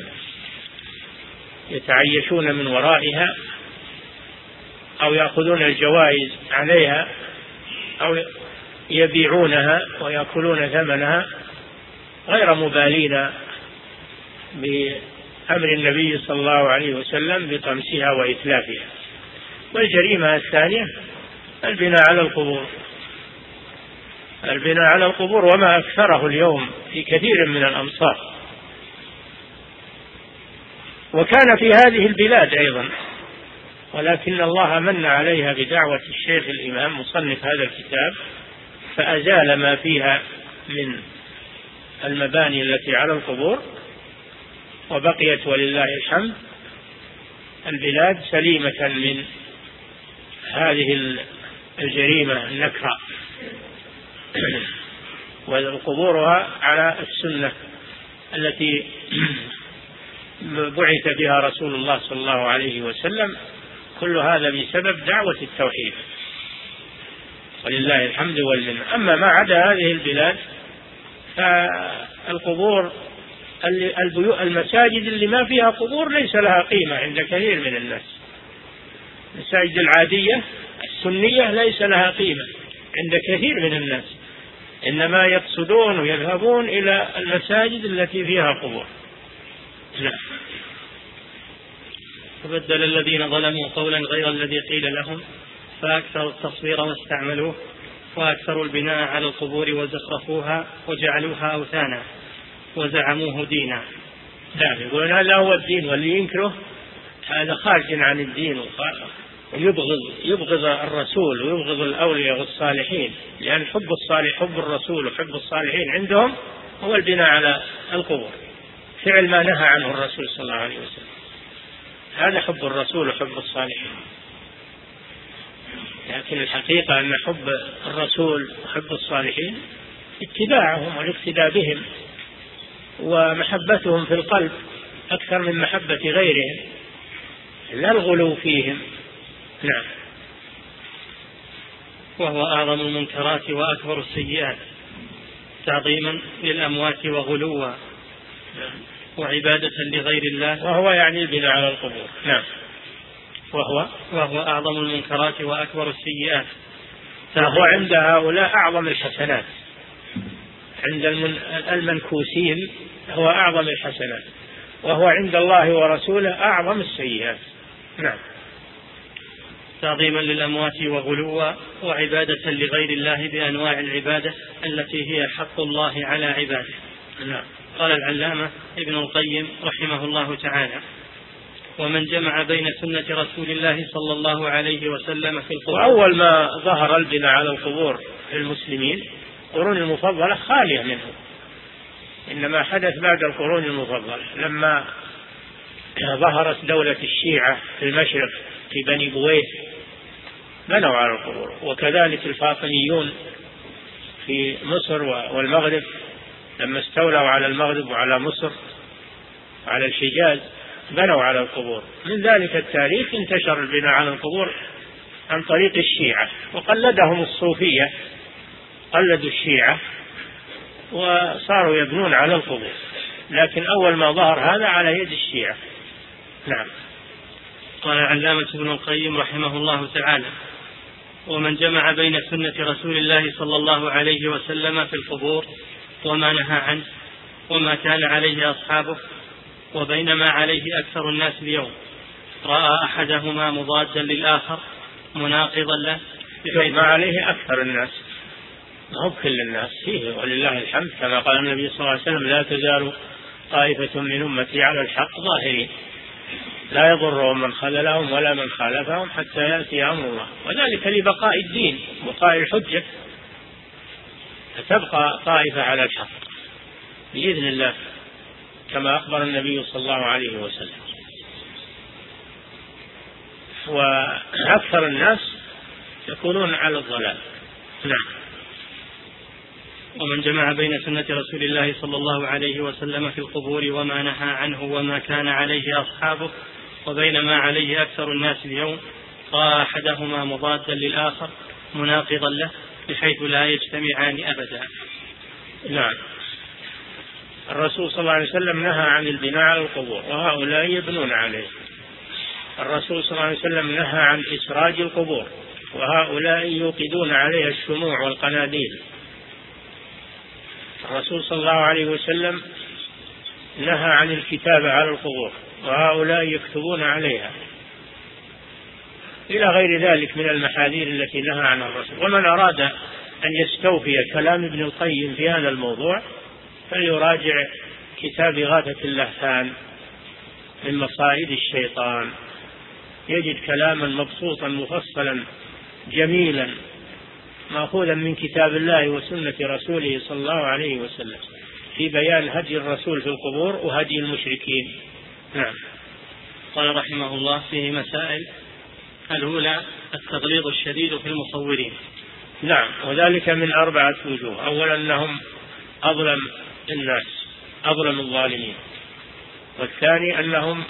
يتعيشون من ورائها أو يأخذون الجوائز عليها أو يبيعونها ويأكلون ثمنها غير مبالين بأمر النبي صلى الله عليه وسلم بطمسها وإتلافها. والجريمة الثانية البناء على القبور، البناء على القبور وما أكثره اليوم في كثير من الأمصار، وكان في هذه البلاد أيضا، ولكن الله من عليها بدعوة الشيخ الإمام مصنف هذا الكتاب فأزال ما فيها من المباني التي على القبور، وبقيت ولله الحمد البلاد سليمة من هذه الجريمة النكرة، وقبورها على السنة التي بعث بها رسول الله صلى الله عليه وسلم. كل هذا بسبب دعوة التوحيد ولله الحمد والمنة. أما ما عدا هذه البلاد فالقبور المساجد اللي ما فيها قبور ليس لها قيمة عند كثير من الناس. المساجد العادية السنية ليس لها قيمة عند كثير من الناس، إنما يقصدون ويذهبون إلى المساجد التي فيها قبور. نعم. فبدل الذين ظلموا قولا غير الذي قيل لهم فأكثروا التصوير واستعملوه وأكثروا البناء على القبور وزخرفوها وجعلوها أوثانا وزعموه دينا. نعم، يقولون هذا هو الدين، واللي ينكره هذا خارج عن الدين ويبغض يبغض الرسول ويبغض الأولياء والصالحين، لأن حب الصالح حب الرسول وحب الصالحين عندهم هو البناء على القبور، فعل ما نهى عنه الرسول صلى الله عليه وسلم. هذا حب الرسول وحب الصالحين. لكن الحقيقة أن حب الرسول وحب الصالحين اتباعهم والاقتداء بهم ومحبتهم في القلب أكثر من محبة غيرهم، لا الغلو فيهم. نعم. وهو أعظم المنكرات وأكبر السيئات تعظيما للأموات وغلوا وعبادة لغير الله، وهو يعني البناء على القبور. نعم. وهو وهو أعظم المنكرات وأكبر السيئات، وهو عند هؤلاء أعظم الحسنات، عند المنكوسين هو أعظم الحسنات، وهو عند الله ورسوله أعظم السيئات. نعم. تعظيما للأموات وغلوا وعبادة لغير الله بأنواع العبادة التي هي حق الله على عباده. نعم. قال العلامة ابن القيم رحمه الله تعالى: ومن جمع بين سنة رسول الله صلى الله عليه وسلم في القبور. وأول ما ظهر البناء على القبور في المسلمين القرون المفضلة خالية منه، إنما حدث بعد القرون المفضلة لما ظهرت دولة الشيعة في المشرق في بني بويه بنوا على القبور، وكذلك الفاطميون في مصر والمغرب لما استولوا على المغرب وعلى مصر وعلى الحجاز بنوا على القبور. من ذلك التاريخ انتشر البناء على القبور عن طريق الشيعة، وقلدهم الصوفية، قلدوا الشيعة وصاروا يبنون على القبور، لكن أول ما ظهر هذا على يد الشيعة. نعم. قال العلامة ابن القيم رحمه الله تعالى: ومن جمع بين سنة رسول الله صلى الله عليه وسلم في القبور وما نهى عنه وما كان عليه أصحابه وبين ما عليه أكثر الناس اليوم، رأى أحدهما مضادا للآخر مناقضا له. ما عليه أكثر الناس، ما هو كل الناس فيه ولله الحمد، كما قال النبي صلى الله عليه وسلم: لا تزال طائفة من أمتي على الحق ظاهرين لا يضرهم من خذلهم ولا من خالفهم حتى يأتي أمر الله، وذلك لبقاء الدين وبقاء الحجة، فتبقى طائفة على الحق بإذن الله كما أخبر النبي صلى الله عليه وسلم. وأكثر الناس يكونون على الضلال. نعم. ومن جمع بين سنة رسول الله صلى الله عليه وسلم في القبور وما نهى عنه وما كان عليه أصحابه وبين ما عليه أكثر الناس اليوم، رأى أحدهما مضادا للآخر مناقضا له، بحيث لا يجتمعان أبدا. نعم. الرسول صلى الله عليه وسلم نهى عن البناء على القبور وهؤلاء يبنون عليه. الرسول صلى الله عليه وسلم نهى عن إسراج القبور وهؤلاء يوقدون عليها الشموع والقناديل. الرسول صلى الله عليه وسلم نهى عن الكتابة على القبور وهؤلاء يكتبون عليها، إلى غير ذلك من المحاذير التي نهى عنها الرسول. ومن أراد أن يستوفي كلام ابن القيم في هذا الموضوع فليراجع كتاب إغاثة اللهفان من مصائد الشيطان، يجد كلاما مبسوطا مفصلا جميلا مأخوذا من كتاب الله وسنة رسوله صلى الله عليه وسلم في بيان هدي الرسول في القبور وهدي المشركين. نعم. قال رحمه الله فيه مسائل. الأولى التغليظ الشديد في المصورين. نعم، وذلك من أربعة وجوه. أولا أنهم أظلم الناس، أظلم الظالمين. والثاني أنهم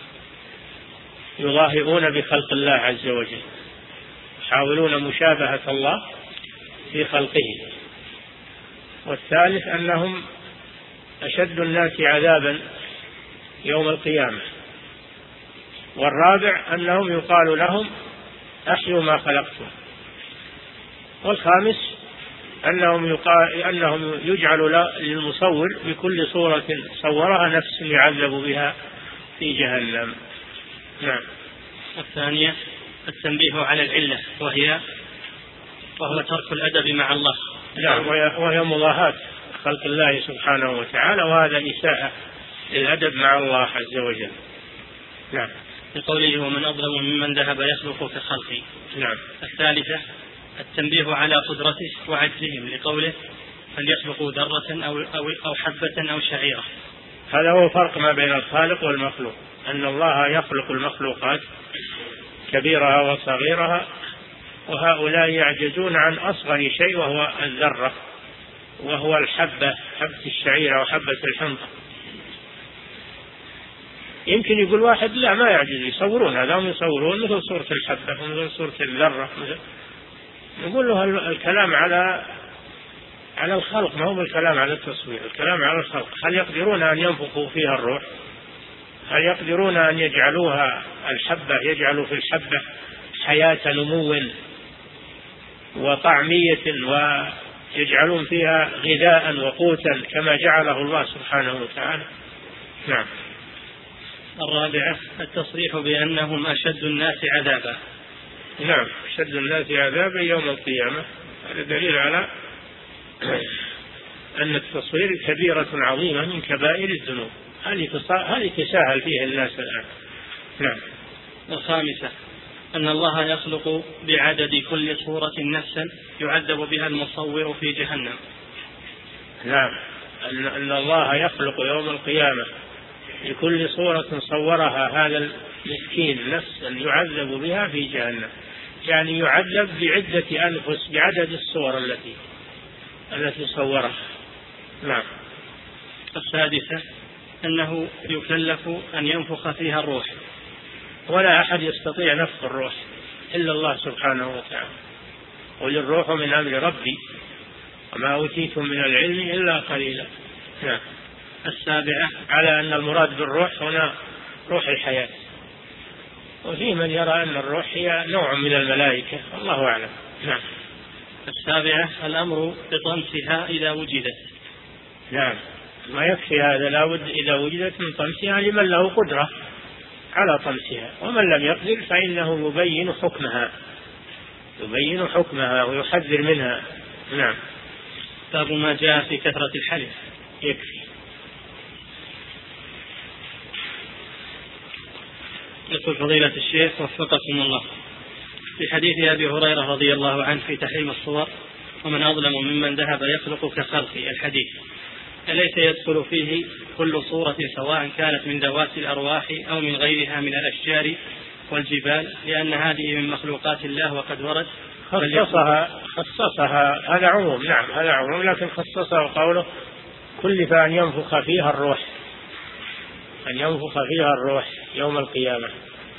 يظاهرون بخلق الله عز وجل، يحاولون مشابهة الله في خلقه. والثالث أنهم أشد الناس عذابا يوم القيامة. والرابع أنهم يقال لهم أحيوا ما خلقتم. والخامس أنهم, يقال أنهم يجعل للمصور بكل صورة صورها نفس يعذب بها في جهنم. نعم. الثانية التنبيه على العلة وهي وهو ترك الأدب مع الله. نعم، وهي مضاهاة خلق الله سبحانه وتعالى، وهذا إساءة للأدب مع الله عز وجل. نعم. لقوله ومن أظلم ممن ذهب يخلق كخلقه. نعم. الثالثة التنبيه على قدرته وعجزهم لقوله فليخلقوا ذرة أو, أو, أو حبة أو شعيرة. هذا هو الفرق ما بين الخالق والمخلوق، أن الله يخلق المخلوقات كبيرها وصغيرها، وهؤلاء يعجزون عن أصغر شيء وهو الذرة، وهو الحبة، حبة الشعيرة وحبة الحنطة. يمكن يقول واحد لا ما يعجز، يصورون هذا هم يصورون مثل صورة الحبة ومثل صورة الذرة. نقول له الكلام على على الخلق، ما هو الكلام على التصوير، الكلام على الخلق. هل يقدرون أن ينفخوا فيها الروح؟ هل يقدرون أن يجعلوها الحبة، يجعلوا في الحبة حياة نمو وطعمية ويجعلون فيها غذاء وقوتا كما جعله الله سبحانه وتعالى؟ نعم. الرابعة التصريح بأنهم أشد الناس عذابا. نعم، أشد الناس عذابا يوم القيامة. هذا دليل على أن التصوير كبيرة عظيمة من كبائر الذنوب، هذه تساهل فيها الناس الآن. نعم. الخامسة أن الله يخلق بعدد كل صورة نفسا يعذب بها المصور في جهنم. نعم، أن الله يخلق يوم القيامة لكل صورة صورها هذا المسكين نفسا يعذب بها في جهنم، يعني يعذب بعدة أنفس بعدد الصور التي التي صورها. نعم. السادسة أنه يكلف أن ينفخ فيها الروح، ولا أحد يستطيع نفخ الروح إلا الله سبحانه وتعالى. قل الروح من أمر ربي وما أوتيتم من العلم إلا قليلا. نعم. السابعة على أن المراد بالروح هنا روح الحياة، وفي من يرى أن الروح هي نوع من الملائكة، الله أعلم. نعم. السابعة الأمر بطمسها إذا وجدت. نعم، ما يكفي هذا، لا بد إذا وجدت من طمسها لمن له قدرة على طمسها، ومن لم يقدر فإنه يبين حكمها يبين حكمها ويحذر منها. نعم. باب ما جاء في كثرة الحلف. يكفي. يقول فضيلة الشيخ وفقكم الله، في حديث أبي هريرة رضي الله عنه في تحريم الصور ومن أظلم ممن ذهب يخلق كخلقه الحديث، أليس يدخل فيه كل صورة سواء كانت من ذوات الأرواح أو من غيرها من الأشجار والجبال، لأن هذه من مخلوقات الله وقد ورد خصصها خصصها هذا عموم. نعم، هذا عموم، لكن خصصه قوله كلف أن ينفخ فيها الروح، أن ينفخ فيها الروح يوم القيامة.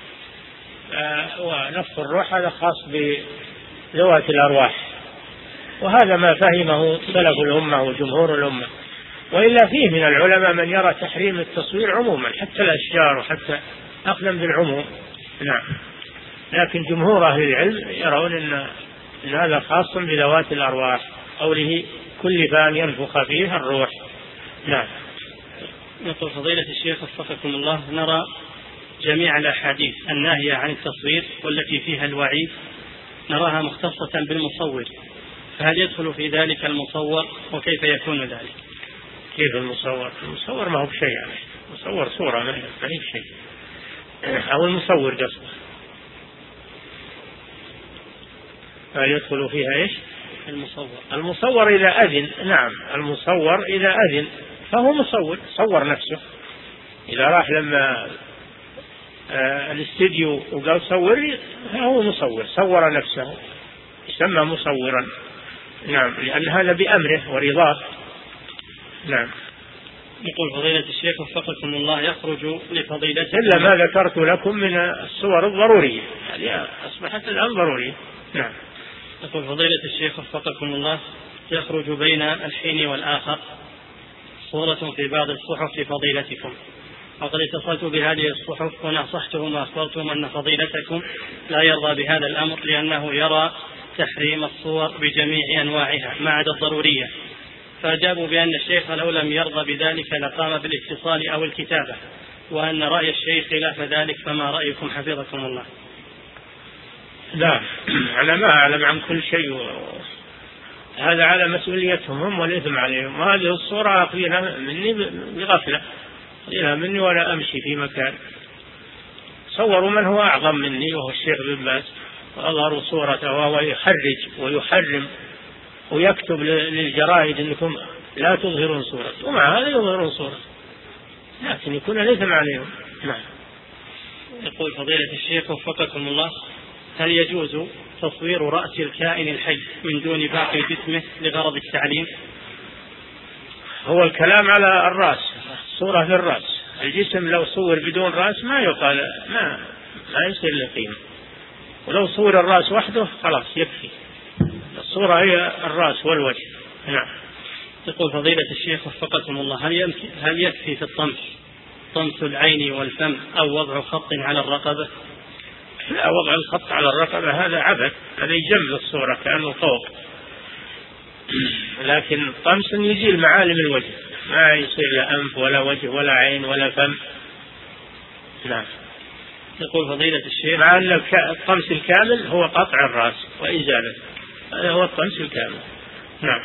آه ونفخ الروح هذا خاص بذوات الأرواح، وهذا ما فهمه سلف الأمة وجمهور الأمة. وإلا فيه من العلماء من يرى تحريم التصوير عموما حتى الأشجار وحتى أخذا بالعموم. نعم. لكن جمهور أهل العلم يرون أن, إن هذا خاص بذوات الأرواح، قوله كل فان ينفخ فيه الروح. نعم. يقول فضيلة الشيخ وفقكم الله، نرى جميع الأحاديث الناهية عن التصوير والتي فيها الوعيد نراها مختصة بالمصور، فهل يدخل في ذلك المصور وكيف يكون ذلك؟ كيف المصور؟ المصور ما هو بشيء يعني. مصور صورة ما هي بشيء، أو المصور قصده. هل يدخل فيها إيش؟ المصور. المصور إذا أذن، نعم المصور إذا أذن فهو مصور، صور نفسه. إذا راح لما آه الاستديو وقال صور فهو مصور، صور نفسه، يسمى مصورا. نعم، لأن هذا بأمره ورضاه. نعم. يقول فضيلة الشيخ وفقكم الله، يخرج لفضيلته إلا ما ذكرت لكم من الصور الضرورية، هذه أصبحت الآن ضرورية. نعم. يقول فضيلة الشيخ وفقكم الله، يخرج بين الحين والآخر صورة في بعض الصحف لفضيلتكم، وقد اتصلت بهذه الصحف ونصحتهم وأخبرتهم أن فضيلتكم لا يرضى بهذا الأمر لأنه يرى تحريم الصور بجميع أنواعها ما عدا الضرورية، فأجابوا بأن الشيخ لو لم يرضى بذلك لقام بالاتصال أو الكتابة، وأن رأي الشيخ خلاف ذلك، فما رأيكم حفظكم الله؟ لا، أنا ما أعلم عن كل شيء، هذا على مسؤوليتهم هم والإثم عليهم. وهذه الصورة أخذها مني بغفلة، أخذها مني ولا أمشي في مكان. صوروا من هو أعظم مني وهو الشيخ بن باز، وأظهروا صورته وهو يحرج ويحرم ويكتب للجرائد أنكم لا تظهرون صورة، ومع هذا يظهرون صورة، لكن يكون الإثم عليهم. نعم. يقول فضيلة الشيخ وفقكم الله، هل يجوز تصوير رأس الكائن الحي من دون باقي جسمه لغرض التعليم؟ هو الكلام على الرأس، صورة في الرأس. الجسم لو صور بدون رأس ما يقال، ما ما يصير له قيمة، ولو صور الرأس وحده خلاص يكفي. الصورة هي الرأس والوجه. نعم. يقول فضيلة الشيخ وفقكم الله، هل هل يكفي في الطمس طمس العين والفم أو وضع خط على الرقبة؟ لا، وضع الخط على الرقبة هذا عبث، هذا يجمل الصورة كأنه فوق، لكن طمس يزيل معالم الوجه، ما يصير لا أنف ولا وجه ولا عين ولا فم. نعم. يقول فضيلة الشيخ، مع أن الطمس الكامل هو قطع الرأس وإزالة، هذا هو الطمس الكامل. نعم.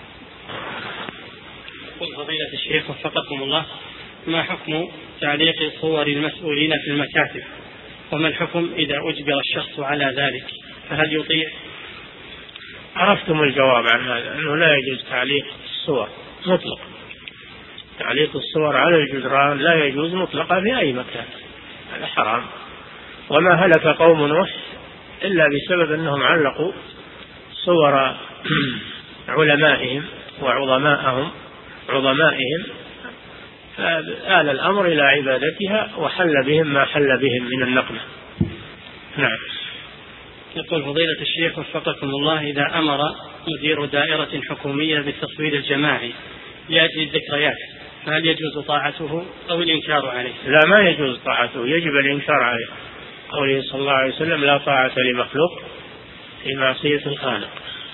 يقول فضيلة الشيخ وفقكم الله، ما حكم تعليق صور المسؤولين في المكاتب، وما الحكم إذا أجبر الشخص على ذلك، فهل يطيع؟ عرفتم الجواب عن هذا، أنه لا يجوز تعليق الصور مطلق. تعليق الصور على الجدران لا يجوز مطلقا في أي مكان، هذا حرام. وما هلك قوم نوح إلا بسبب أنهم علقوا صور علمائهم وعظمائهم عظمائهم، فآل الأمر إلى عبادتها وحل بهم ما حل بهم من النقمة. نعم. يقول فضيلة الشيخ وفقكم الله، إذا أمر مدير دائرة حكومية بالتصوير الجماعي لأجل الذكريات، فهل يجوز طاعته أو الإنكار عليه؟ لا، ما يجوز طاعته، يجب الإنكار عليه. قوله صلى الله عليه وسلم: لا طاعة لمخلوق في معصية الخالق.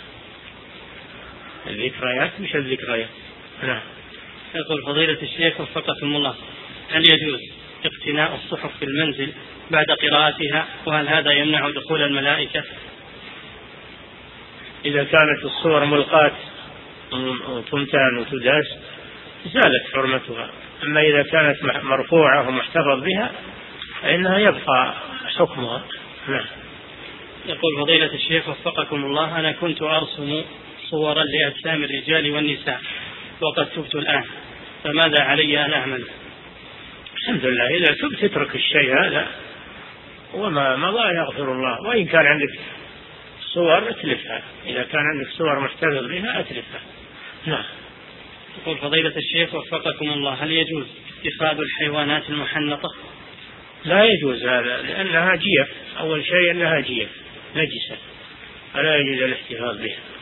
الذكريات مش الذكريات. نعم. يقول فضيلة الشيخ وفقكم الله، هل يجوز اقتناء الصحف في المنزل بعد قراءتها، وهل هذا يمنع دخول الملائكة؟ إذا كانت الصور ملقاة وتمتان وتداس زالت حرمتها، أما إذا كانت مرفوعة ومحتفظ بها فإنها يبقى حكمها. نعم. يقول فضيلة الشيخ وفقكم الله، أنا كنت أرسم صورا لأجسام الرجال والنساء وقد تبت الآن، فماذا علي أن أعمل؟ الحمد لله، إذا تبت تترك الشيء هذا وما مضى يغفر الله. وإن كان عندك صور اتلفها، إذا كان عندك صور محتفظ بها اتلفها. نعم. يقول فضيلة الشيخ وفقكم الله، هل يجوز اتخاذ الحيوانات المحنطة؟ لا يجوز هذا، لأنها جيف، أول شيء أنها جيف نجسة، فلا يجوز الاحتفاظ بها.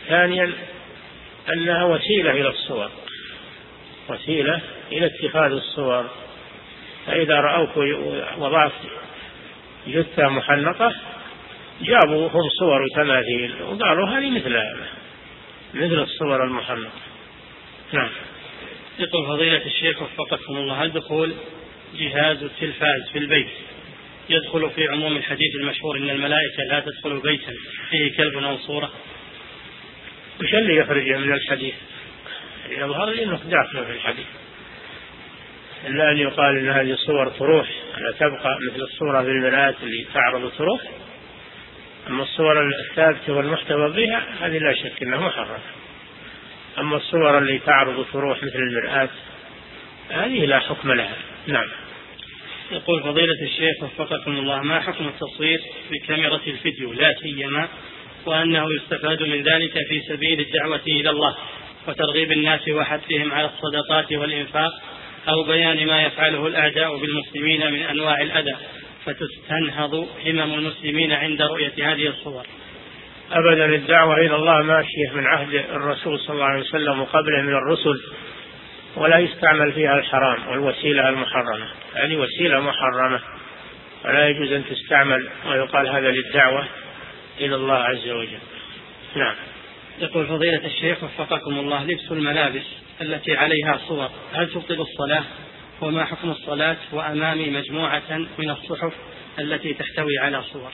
ثانيا أنها وسيلة إلى الصور، وسيلة إلى اتخاذ الصور. فإذا رأوك وضعت جثة محنقة جابوا هم صور وتماثيل وقالوا هذه مثلها مثل الصور المحنقة. نعم. يقول فضيلة الشيخ وفقكم الله، هل دخول جهاز التلفاز في البيت يدخل في عموم الحديث المشهور إن الملائكة لا تدخل بيتا فيه كلب أو صورة؟ وش اللي يخرج من الحديث؟ يظهر لي أنه داخل في الحديث، إلا أن يقال أن هذه صور تروح لا تبقى مثل الصورة في المرآة اللي تعرض تروح. أما الصور الثابتة والمحتوى بها هذه لا شك أنها محرمة. أما الصور اللي تعرض تروح مثل المرآة هذه لا حكم لها. نعم. يقول فضيلة الشيخ وفقكم الله، ما حكم التصوير بكاميرا الفيديو لا سيما وأنه يستفاد من ذلك في سبيل الدعوة إلى الله وترغيب الناس وحثهم على الصدقات والإنفاق أو بيان ما يفعله الأعداء بالمسلمين من أنواع الأذى فتستنهض همم المسلمين عند رؤية هذه الصور؟ أبدا، الدعوة إلى الله ماشية من عهد الرسول صلى الله عليه وسلم وقبله من الرسل، ولا يستعمل فيها الحرام والوسيلة المحرمة. هذه وسيلة محرمة ولا يجوز أن تستعمل ويقال هذا للدعوة إلى الله عز وجل. نعم. يقول فضيلة الشيخ وفقكم الله، لبس الملابس التي عليها صور هل تبطل الصلاة؟ وما حكم الصلاة وأمامي مجموعة من الصحف التي تحتوي على صور؟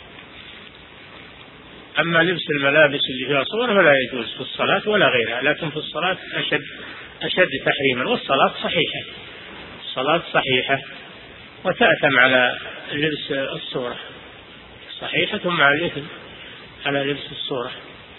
أما لبس الملابس اللي فيها صور فلا يجوز في الصلاة ولا غيرها، لكن في الصلاة أشد أشد تحريما. والصلاة صحيحة، الصلاة صحيحة وتأثم على لبس الصورة، صحيحة مع الإثم على لبس الصورة.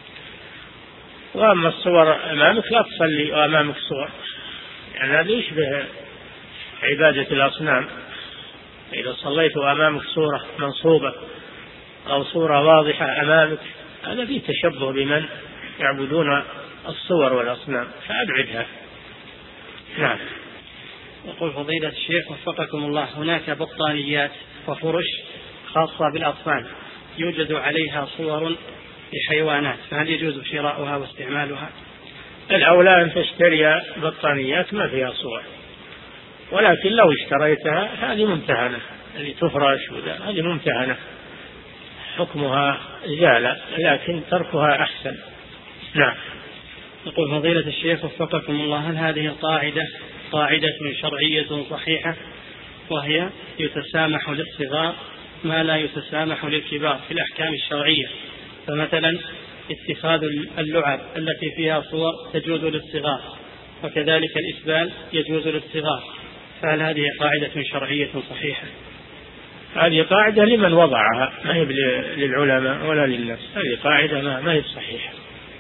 وأما الصور أمامك لا تصلي وأمامك صور، يعني هذا يشبه عبادة الأصنام. إذا صليت وأمامك صورة منصوبة أو صورة واضحة أمامك هذا فيه تشبه بمن يعبدون الصور والأصنام فأبعدها. نعم. يقول فضيلة الشيخ وفقكم الله، هناك بطانيات وفرش خاصة بالأطفال يوجد عليها صور لحيوانات، فهل يجوز شراؤها واستعمالها؟ الأولى أن تشتري بطانيات ما فيها صور، ولكن لو اشتريتها هذه ممتهنة اللي تفرش هذه ممتهنة حكمها زال، لكن تركها أحسن. نعم. يقول فضيلة الشيخ وفقكم الله، هل هذه القاعدة قاعدة شرعية صحيحة وهي يتسامح للصغار ما لا يتسامح للكبار في الأحكام الشرعية؟ فمثلا اتخاذ اللعب التي فيها صور تجوز للصغار وكذلك الإسبال يجوز للصغار، فهل هذه قاعدة شرعية صحيحة؟ هذه قاعدة لمن وضعها، ما هي للعلماء ولا للناس، هذه قاعدة ما هي صحيحة.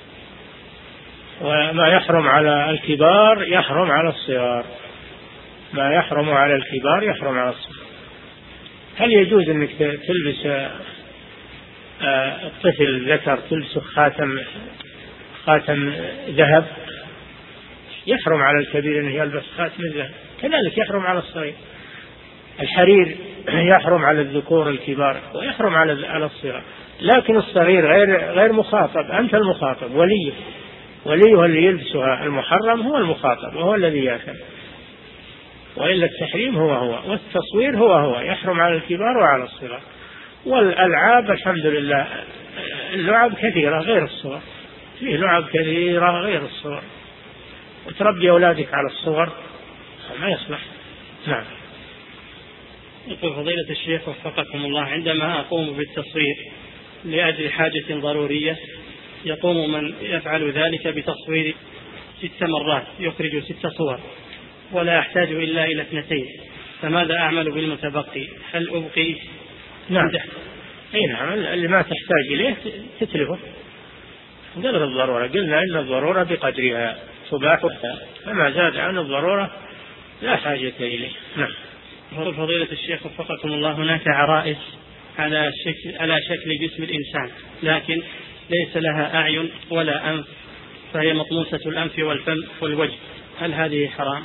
وما يحرم على الكبار يحرم على الصغار، ما يحرم على الكبار يحرم على الصغار. هل يجوز أنك تلبس الطفل الذكر تلبس خاتم خاتم ذهب؟ يحرم على الكبير أنه يلبس خاتم الذهب، كذلك يحرم على الصغير. الحرير يحرم على الذكور الكبار ويحرم على على الصغار، لكن الصغير غير غير مخاطب، أنت المخاطب، وليه وليه اللي يلبسها المحرم هو المخاطب وهو الذي يأثم، وإلا التحريم هو هو والتصوير هو هو يحرم على الكبار وعلى الصغار. والألعاب الحمد لله اللعب كثيرة غير الصور، فيه لعب كثيرة غير الصور، وتربي أولادك على الصور ما يصلح. نعم. يقول فضيلة الشيخ وفقكم الله، عندما أقوم بالتصوير لأجل حاجة ضرورية يقوم من يفعل ذلك بتصوير ست مرات يخرج ست صور ولا أحتاج إلا إلى اثنتين، فماذا أعمل بالمتبقي؟ هل أبقي؟ نعم. أي نعم، اللي ما تحتاج إليه تتلفه قدر الضرورة، قلنا إن الضرورة بقدرها تباح، فما زاد عن الضرورة لا حاجة إليه. نعم. فضيلة الشيخ وفقكم الله، هناك عرائس على شكل على شكل جسم الإنسان لكن ليس لها أعين ولا أنف، فهي مطموسة الأنف والفم والوجه، هل هذه حرام؟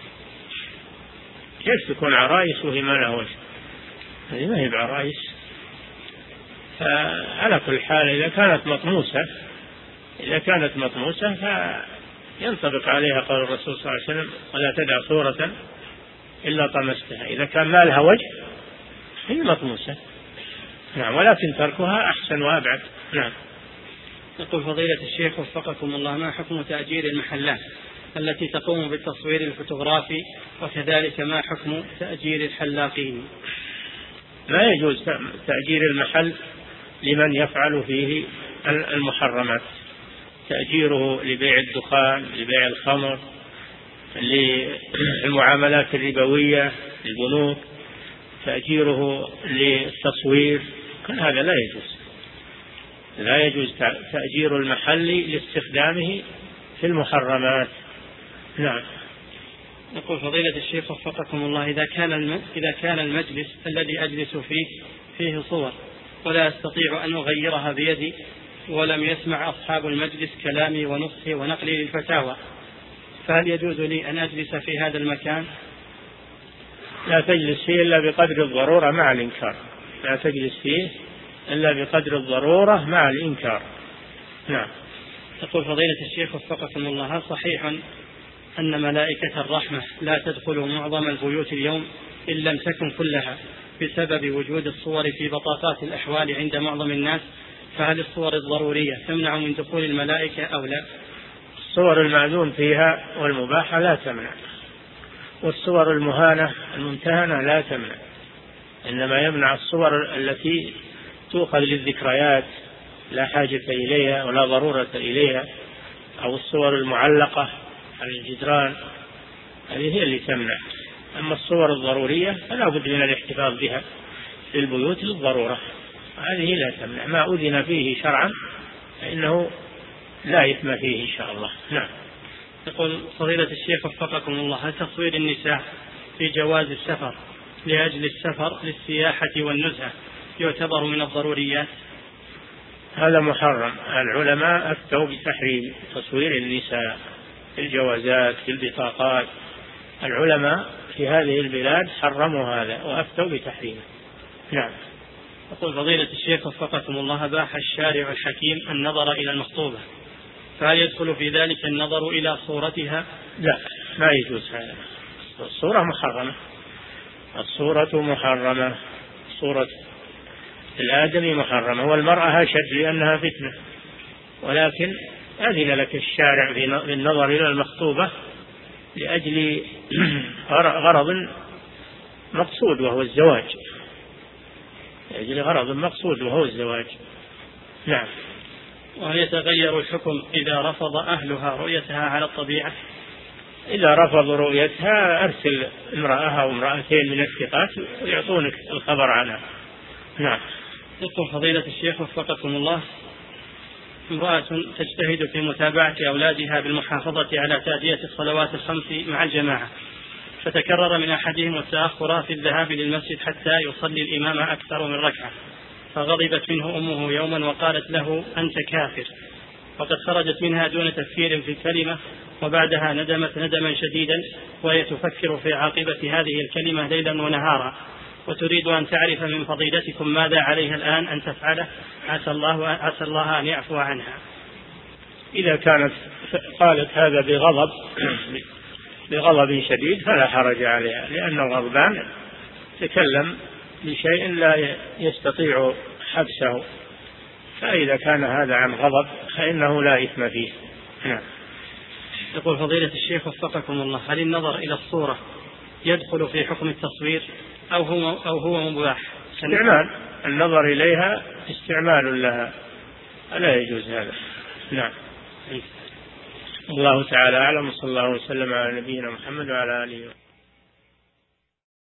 كيف تكون عرائس وهي ما لها وجه؟ هذه ما هي بعرائس. فعلى كل حال إذا كانت مطموسة إذا كانت مطموسة فينطبق عليها قول الرسول صلى الله عليه وسلم ولا تدع صورة إلا طمستها. إذا كان ما لها وجه هي مطموسة. نعم، ولكن تركها أحسن وأبعد. نعم. يقول فضيلة الشيخ وفقكم الله: ما حكم تأجير المحلات التي تقوم بالتصوير الفوتوغرافي، وكذلك ما حكم تأجير الحلاقين؟ لا يجوز تأجير المحل لمن يفعل فيه المحرمات، تأجيره لبيع الدخان، لبيع الخمر، للمعاملات الربوية، للبنوك، تأجيره للتصوير، كل هذا لا يجوز. لا يجوز تأجير المحل لاستخدامه في المحرمات. نعم. يقول فضيلة الشيخ وفقكم الله: إذا كان إذا كان المجلس الذي أجلس فيه فيه صور ولا أستطيع أن أغيرها بيدي، ولم يسمع أصحاب المجلس كلامي ونصحي ونقلي للفتاوى، فهل يجوز لي أن أجلس في هذا المكان؟ لا تجلس فيه إلا بقدر الضرورة مع الإنكار. لا تجلس فيه إلا بقدر الضرورة مع الإنكار. نعم. يقول فضيلة الشيخ وفقكم الله: هل صحيح أن ملائكة الرحمة لا تدخل معظم البيوت اليوم إن لم تكن كلها بسبب وجود الصور في بطاقات الأحوال عند معظم الناس؟ فهل الصور الضرورية تمنع من دخول الملائكة أو لا؟ الصور المأذون فيها والمباحة لا تمنع، والصور المهانة الممتهنة لا تمنع، إنما يمنع الصور التي تؤخذ للذكريات لا حاجة إليها ولا ضرورة إليها، أو الصور المعلقة على الجدران، هذه هي اللي تمنع. أما الصور الضرورية فلا بد من الاحتفاظ بها في البيوت للضرورة، هذه لا تمنع. ما أذن فيه شرعا فإنه لا إثم فيه إن شاء الله. نعم. يقول فضيلة الشيخ وفقكم الله: هل تصوير النساء في جواز السفر لأجل السفر للسياحة والنزهة يعتبر من الضروريات؟ هذا محرم. العلماء أفتوا بتحريم تصوير النساء في الجوازات في البطاقات. العلماء في هذه البلاد حرموا هذا وأفتوا بتحريمه. نعم. يقول فضيلة الشيخ وفقكم الله: باح الشارع الحكيم النظر إلى المخطوبة، فهل يدخل في ذلك النظر إلى صورتها؟ لا، ما يجوز هذا. الصورة محرمة، الصورة محرمة، صورة الآدمي محرمة، والمرأة أشد لأنها فتنة، ولكن أذن لك الشارع بالنظر إلى المخطوبة لأجل غرض مقصود وهو الزواج، لأجل غرض مقصود وهو الزواج. نعم. وهل يتغير الحكم إذا رفض أهلها رؤيتها على الطبيعة؟ إذا رفضوا رؤيتها أرسل امرأة أو امرأتين من الثقات ويعطونك الخبر عنها. نعم. يقول فضيلة الشيخ وفقكم الله: امرأة تجتهد في متابعة أولادها بالمحافظة على تأدية الصلوات الخمس مع الجماعة، فتكرر من أحدهم التأخر في الذهاب للمسجد حتى يصلي الإمام أكثر من ركعة، فغضبت منه أمه يوما وقالت له: أنت كافر، وقد خرجت منها دون تفكير في الكلمة، وبعدها ندمت ندما شديدا وهي تفكر في عاقبة هذه الكلمة ليلا ونهارا، وتريد أن تعرف من فضيلتكم ماذا عليها الآن أن تفعله، عسى الله, عسى الله أن يعفو عنها. إذا كانت قالت هذا بغضب بغضب شديد فلا حرج عليها، لأن الغضبان تكلم بشيء لا يستطيع حبسه، فإذا كان هذا عن غضب فإنه لا إثم فيه. نعم. يقول فضيلة الشيخ وفقكم الله: هل النظر إلى الصورة يدخل في حكم التصوير أو هو, أو هو مباح؟ استعمال النظر إليها استعمال لها، لا يجوز هذا. نعم. الله تعالى أعلم، صلى الله وسلم على نبينا محمد وعلى آله وسلم.